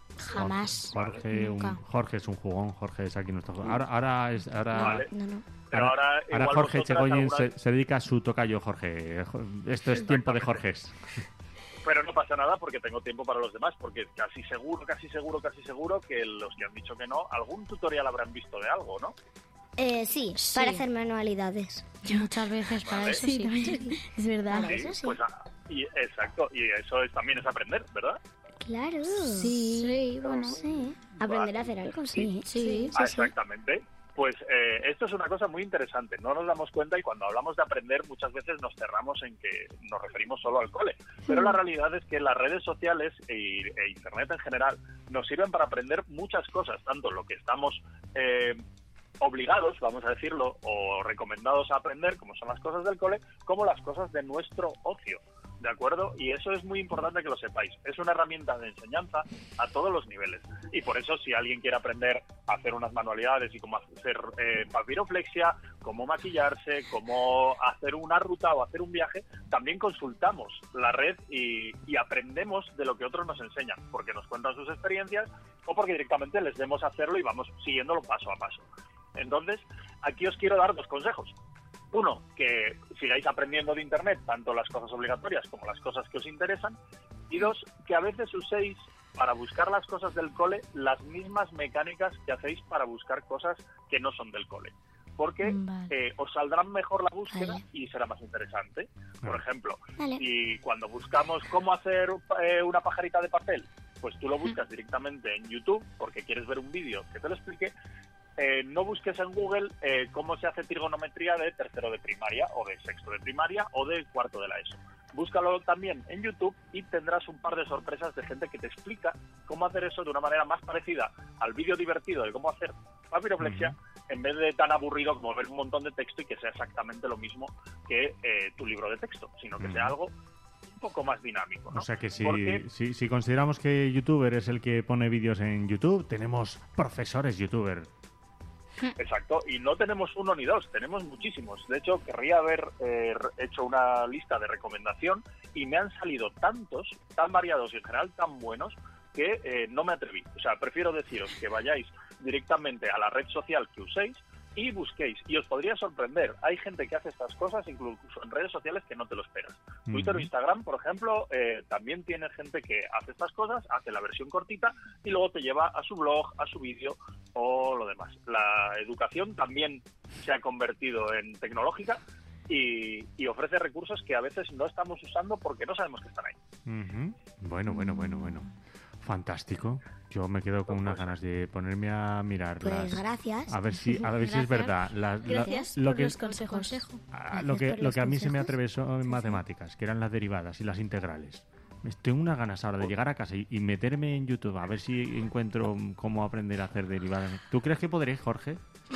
Jamás. Jorge, un- Nunca. Jorge es un jugón, Jorge es aquí nuestro jugón. Ahora, ahora, es, ahora, Vale. No, no. Pero ahora, ahora igual Jorge vosotras Chegoyen alguna se, vez- se dedica a su tocayo, Jorge. Esto es tiempo de Jorges. Pero no pasa nada porque tengo tiempo para los demás, porque casi seguro, casi seguro, casi seguro que los que han dicho que no, algún tutorial habrán visto de algo, ¿no? Eh, sí, Sí. para hacer manualidades. Muchas veces para Vale. eso Sí, sí. también. Es verdad. Para eso sí. Pues, ah, y, exacto, y eso es, también es aprender, ¿verdad? Claro. Sí. Sí, bueno. Sí. Aprender a hacer algo, sí. Sí. Ah, exactamente. Pues eh, esto es una cosa muy interesante. No nos damos cuenta y cuando hablamos de aprender muchas veces nos cerramos en que nos referimos solo al cole. Pero la realidad es que las redes sociales e, e Internet en general nos sirven para aprender muchas cosas, tanto lo que estamos eh, obligados, vamos a decirlo, o recomendados a aprender, como son las cosas del cole, como las cosas de nuestro ocio. ¿De acuerdo? Y eso es muy importante que lo sepáis. Es una herramienta de enseñanza a todos los niveles. Y por eso, si alguien quiere aprender a hacer unas manualidades y cómo hacer eh, papiroflexia, cómo maquillarse, cómo hacer una ruta o hacer un viaje, también consultamos la red y, y aprendemos de lo que otros nos enseñan, porque nos cuentan sus experiencias o porque directamente les vemos hacerlo y vamos siguiéndolo paso a paso. Entonces, aquí os quiero dar dos consejos. Uno, que sigáis aprendiendo de Internet, tanto las cosas obligatorias como las cosas que os interesan. Y dos, que a veces uséis para buscar las cosas del cole las mismas mecánicas que hacéis para buscar cosas que no son del cole. Porque Vale. eh, os saldrán mejor la búsqueda Vale. y será más interesante. Por ejemplo, Vale. si cuando buscamos cómo hacer eh, una pajarita de papel, pues tú lo buscas directamente en YouTube porque quieres ver un vídeo que te lo explique. Eh, no busques en Google eh, cómo se hace trigonometría de tercero de primaria o de sexto de primaria o de cuarto de la ESO. Búscalo también en YouTube y tendrás un par de sorpresas de gente que te explica cómo hacer eso de una manera más parecida al vídeo divertido de cómo hacer papiroflexia, uh-huh. en vez de tan aburrido como ver un montón de texto y que sea exactamente lo mismo que eh, tu libro de texto, sino que uh-huh. sea algo un poco más dinámico, ¿no? O sea que si, Porque... si, si consideramos que youtuber es el que pone vídeos en YouTube, tenemos profesores youtuber. Exacto, y no tenemos uno ni dos, tenemos muchísimos. De hecho, querría haber eh, hecho una lista de recomendación y me han salido tantos, tan variados y en general tan buenos, que eh, no me atreví. O sea, prefiero deciros que vayáis directamente a la red social que uséis y busquéis, y os podría sorprender. Hay gente que hace estas cosas incluso en redes sociales que no te lo esperas. Uh-huh. Twitter o Instagram, por ejemplo, eh, también tiene gente que hace estas cosas, hace la versión cortita y luego te lleva a su blog, a su vídeo o lo demás. La educación también se ha convertido en tecnológica y, y ofrece recursos que a veces no estamos usando porque no sabemos que están ahí. Uh-huh. Bueno, bueno, bueno, bueno. Fantástico. Yo me quedo con unas ganas de ponerme a mirar. Pues las... gracias. A ver si, a ver si es verdad. Las, gracias la, lo por que, los consejos. A, lo que, lo que a mí consejos. se me atravesó en matemáticas, que eran las derivadas y las integrales. Tengo unas ganas ahora de llegar a casa y, y meterme en YouTube a ver si encuentro cómo aprender a hacer derivadas. ¿Tú crees que podré, Jorge?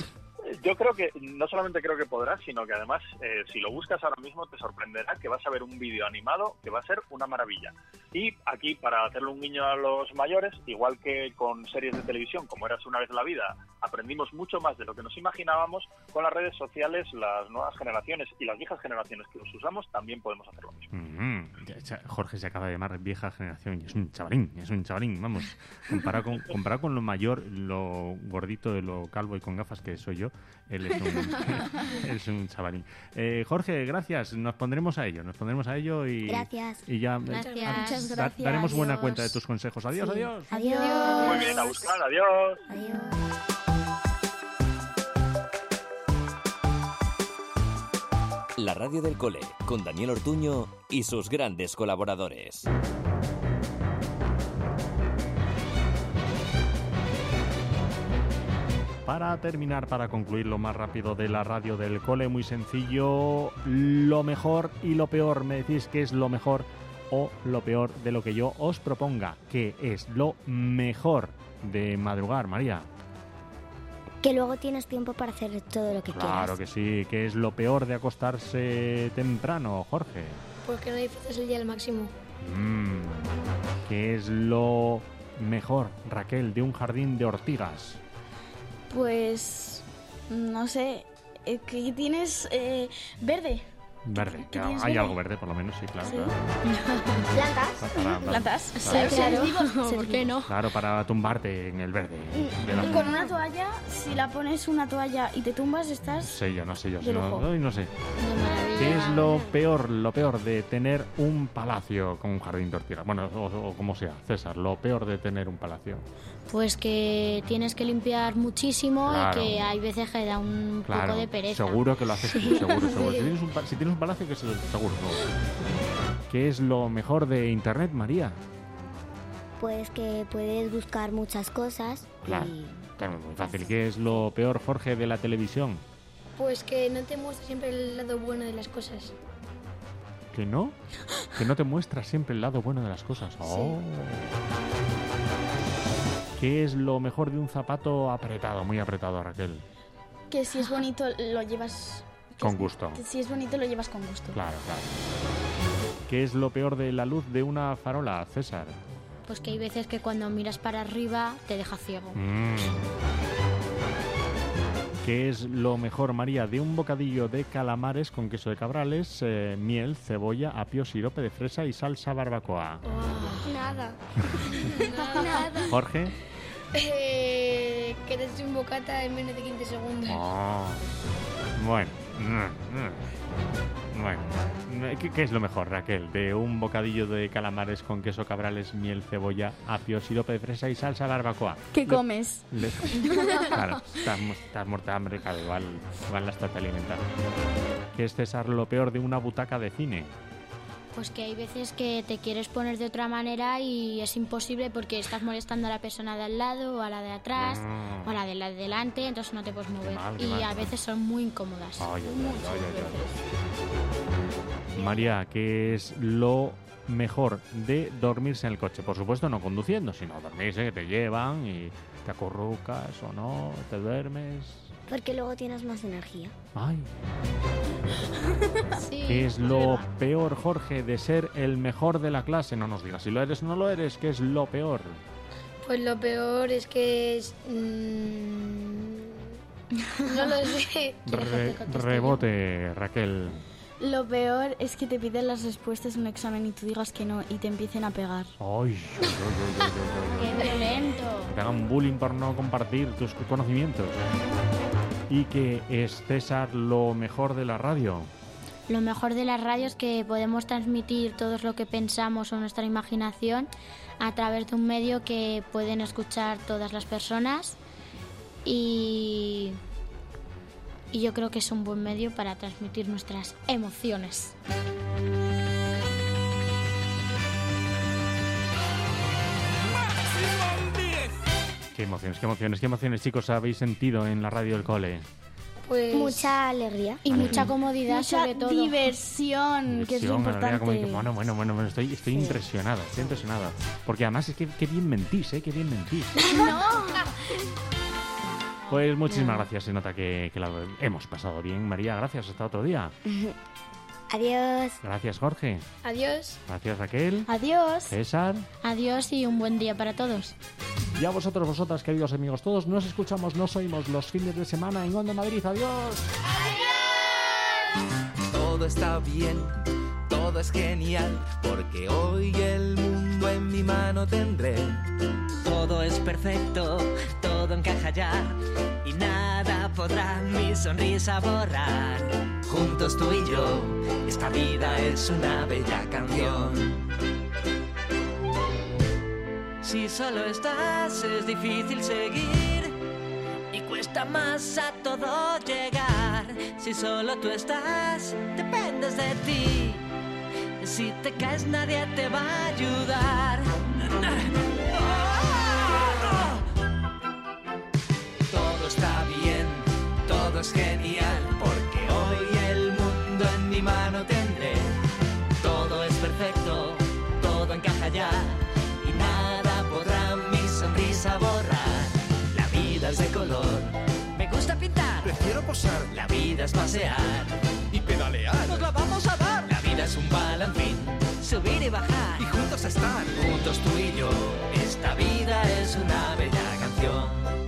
Yo creo que, no solamente creo que podrás, sino que además, eh, si lo buscas ahora mismo, te sorprenderá que vas a ver un vídeo animado que va a ser una maravilla. Y aquí, para hacerle un guiño a los mayores, igual que con series de televisión, como Érase una vez en la vida, aprendimos mucho más de lo que nos imaginábamos, con las redes sociales, las nuevas generaciones y las viejas generaciones que los usamos, también podemos hacer lo mismo. Mm-hmm. Jorge se acaba de llamar vieja generación y es un chavalín, es un chavalín, vamos. Comparado con, comparado con lo mayor, lo gordito de lo calvo y con gafas que soy yo, él es un, es un chavalín. Eh, Jorge, gracias. Nos pondremos a ello. Nos pondremos a ello y, gracias. y ya gracias. A, Muchas da, gracias. daremos Adiós. buena cuenta de tus consejos. Adiós, sí. adiós. Adiós. Muy bien, a buscar. Adiós. Adiós. La radio del cole, con Daniel Ortuño y sus grandes colaboradores. Para terminar, para concluir lo más rápido de la radio del cole, muy sencillo, lo mejor y lo peor. Me decís qué es lo mejor o lo peor de lo que yo os proponga. ¿Qué es lo mejor de madrugar, María? Que luego tienes tiempo para hacer todo lo que claro quieras. Claro que sí. ¿Qué es lo peor de acostarse temprano, Jorge? Porque no disfrutas el día al máximo. Mm. ¿Qué es lo mejor, Raquel, de un jardín de ortigas? Pues, no sé, eh, ¿qué tienes? Eh, verde. Verde, ¿Qué ya, tienes hay verde? algo verde por lo menos, sí, claro. Sí. claro. Plantas. Para- Plantas. Claro. Seres vivos. ¿Por Seres qué vivos. no? Claro, para tumbarte en el verde. de la- Y con una toalla, si la pones una toalla y te tumbas, estás... sé yo, no sé yo, de si no, lujo. ay, no sé. ¿Qué es lo peor, lo peor de tener un palacio con un jardín de ortigas? Bueno, o, o como sea, César, lo peor de tener un palacio. Pues que tienes que limpiar muchísimo Claro. y que hay veces que da un Claro, poco de pereza. seguro que lo haces tú, Sí. seguro, seguro. Si Sí. tienes un, pa- si tienes un palacio, que es el seguro, seguro. ¿Qué es lo mejor de Internet, María? Pues que puedes buscar muchas cosas. Claro, Y claro, muy fácil. ¿Qué es lo peor, Jorge, de la televisión? Pues que no te muestra siempre el lado bueno de las cosas. ¿Que no? Que no te muestra siempre el lado bueno de las cosas. Oh. ¿Qué es lo mejor de un zapato apretado, muy apretado, Raquel? Que si es bonito, lo llevas... que Con es- gusto. que si es bonito, lo llevas con gusto. Claro, claro. ¿Qué es lo peor de la luz de una farola, César? Pues que hay veces que cuando miras para arriba te deja ciego. Mm. ¿Qué es lo mejor, María, de un bocadillo de calamares con queso de cabrales, eh, miel, cebolla, apio, sirope de fresa y salsa barbacoa? Nada. Nada. Jorge. Eh, que te eches un bocata en menos de quince segundos. Oh. Bueno. Mm, mm. Bueno. ¿Qué, qué es lo mejor, Raquel, de un bocadillo de calamares con queso cabrales, miel, cebolla, apio, sirope de fresa y salsa barbacoa? ¿Qué Le- comes? le- Claro, estás, mu- estás muerta de hambre, claro, igual, igual la estás alimentando. ¿Qué es, César, lo peor de una butaca de cine? Pues que hay veces que te quieres poner de otra manera y es imposible porque estás molestando a la persona de al lado o a la de atrás Mm. o a la de la de delante, entonces no te puedes mover. mal, qué y mal, a qué veces son muy incómodas. Ay, ay, ay, Muchas ay, ay, veces. María, ¿qué es lo mejor de dormirse en el coche? Por supuesto, no conduciendo, sino dormirse, que te llevan y te acurrucas o no, te duermes. porque luego tienes más energía. Ay. Sí, ¿Qué es es lo verdad. peor, Jorge, de ser el mejor de la clase? No nos digas si lo eres o no lo eres, ¿qué es lo peor? Pues lo peor es que es... mm, no lo sé. Re- rebote, Raquel. Lo peor es que te piden las respuestas en un examen y tú digas que no y te empiecen a pegar. Ay, ay, ay, ay, ay, ay, ay. ¡Qué violento! Que te hagan bullying por no compartir tus conocimientos. ¿Y qué es, César, lo mejor de la radio? Lo mejor de la radio es que podemos transmitir todo lo que pensamos o nuestra imaginación a través de un medio que pueden escuchar todas las personas y, y yo creo que es un buen medio para transmitir nuestras emociones. Qué emociones, qué emociones, qué emociones, chicos, habéis sentido en la radio del cole. Pues... Mucha alegría. Y Alegría. mucha comodidad Mucha sobre todo. diversión, que es lo Diversión, alegría, como que, importante. bueno, bueno, bueno, bueno, estoy, estoy Sí. impresionada, estoy impresionada. Porque además es que qué bien mentís, ¿eh? Qué bien mentís. No. Pues muchísimas gracias, se nota que, que la hemos pasado bien. María, gracias, hasta otro día. Adiós. Gracias, Jorge. Adiós. Gracias, Raquel. Adiós. César. Adiós y un buen día para todos. Y a vosotros, vosotras, queridos amigos todos, nos escuchamos, nos oímos los fines de semana en Onda Madrid. Adiós. Todo está bien, todo es genial, porque hoy el mundo en mi mano tendré. Todo es perfecto, todo encaja ya y nada podrá mi sonrisa borrar. Juntos tú y yo, esta vida es una bella canción. Si solo estás es difícil seguir y cuesta más a todo llegar. Si solo tú estás, dependes de ti. Si te caes nadie te va a ayudar. Todo está bien, todo es genial, porque hoy el mundo en mi mano tendré. Todo es perfecto, todo encaja ya y nada podrá mi sonrisa borrar. La vida es de color, Me gusta pintar, prefiero posar. la vida es pasear, Y pedalear. nos la vamos a dar. La vida es un balancín, subir y bajar. Y juntos estar. Juntos tú y yo. Esta vida es una bella canción.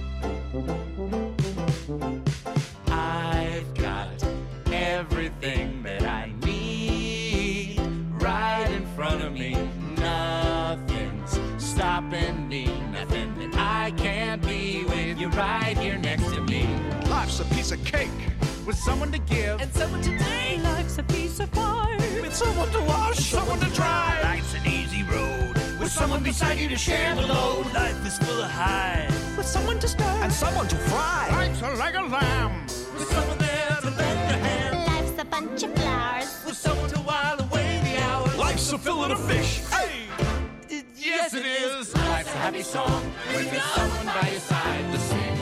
I've got everything that I need right in front of me. Nothing's stopping me. Nothing that I can't be with you right here next to me. Life's a piece of cake with someone to give and someone to take. Life's a piece of pie with someone to wash, someone to dry. Life's an easy road with someone beside you to share the load. Life is full of highs with someone to stir and someone to fry. Life's a leg of lamb with someone there to lend a hand. Life's a bunch of flowers with someone to while away the hours. Life's a fillet of fish. Hey, yes it is. Life's a happy song when there's someone by your side to sing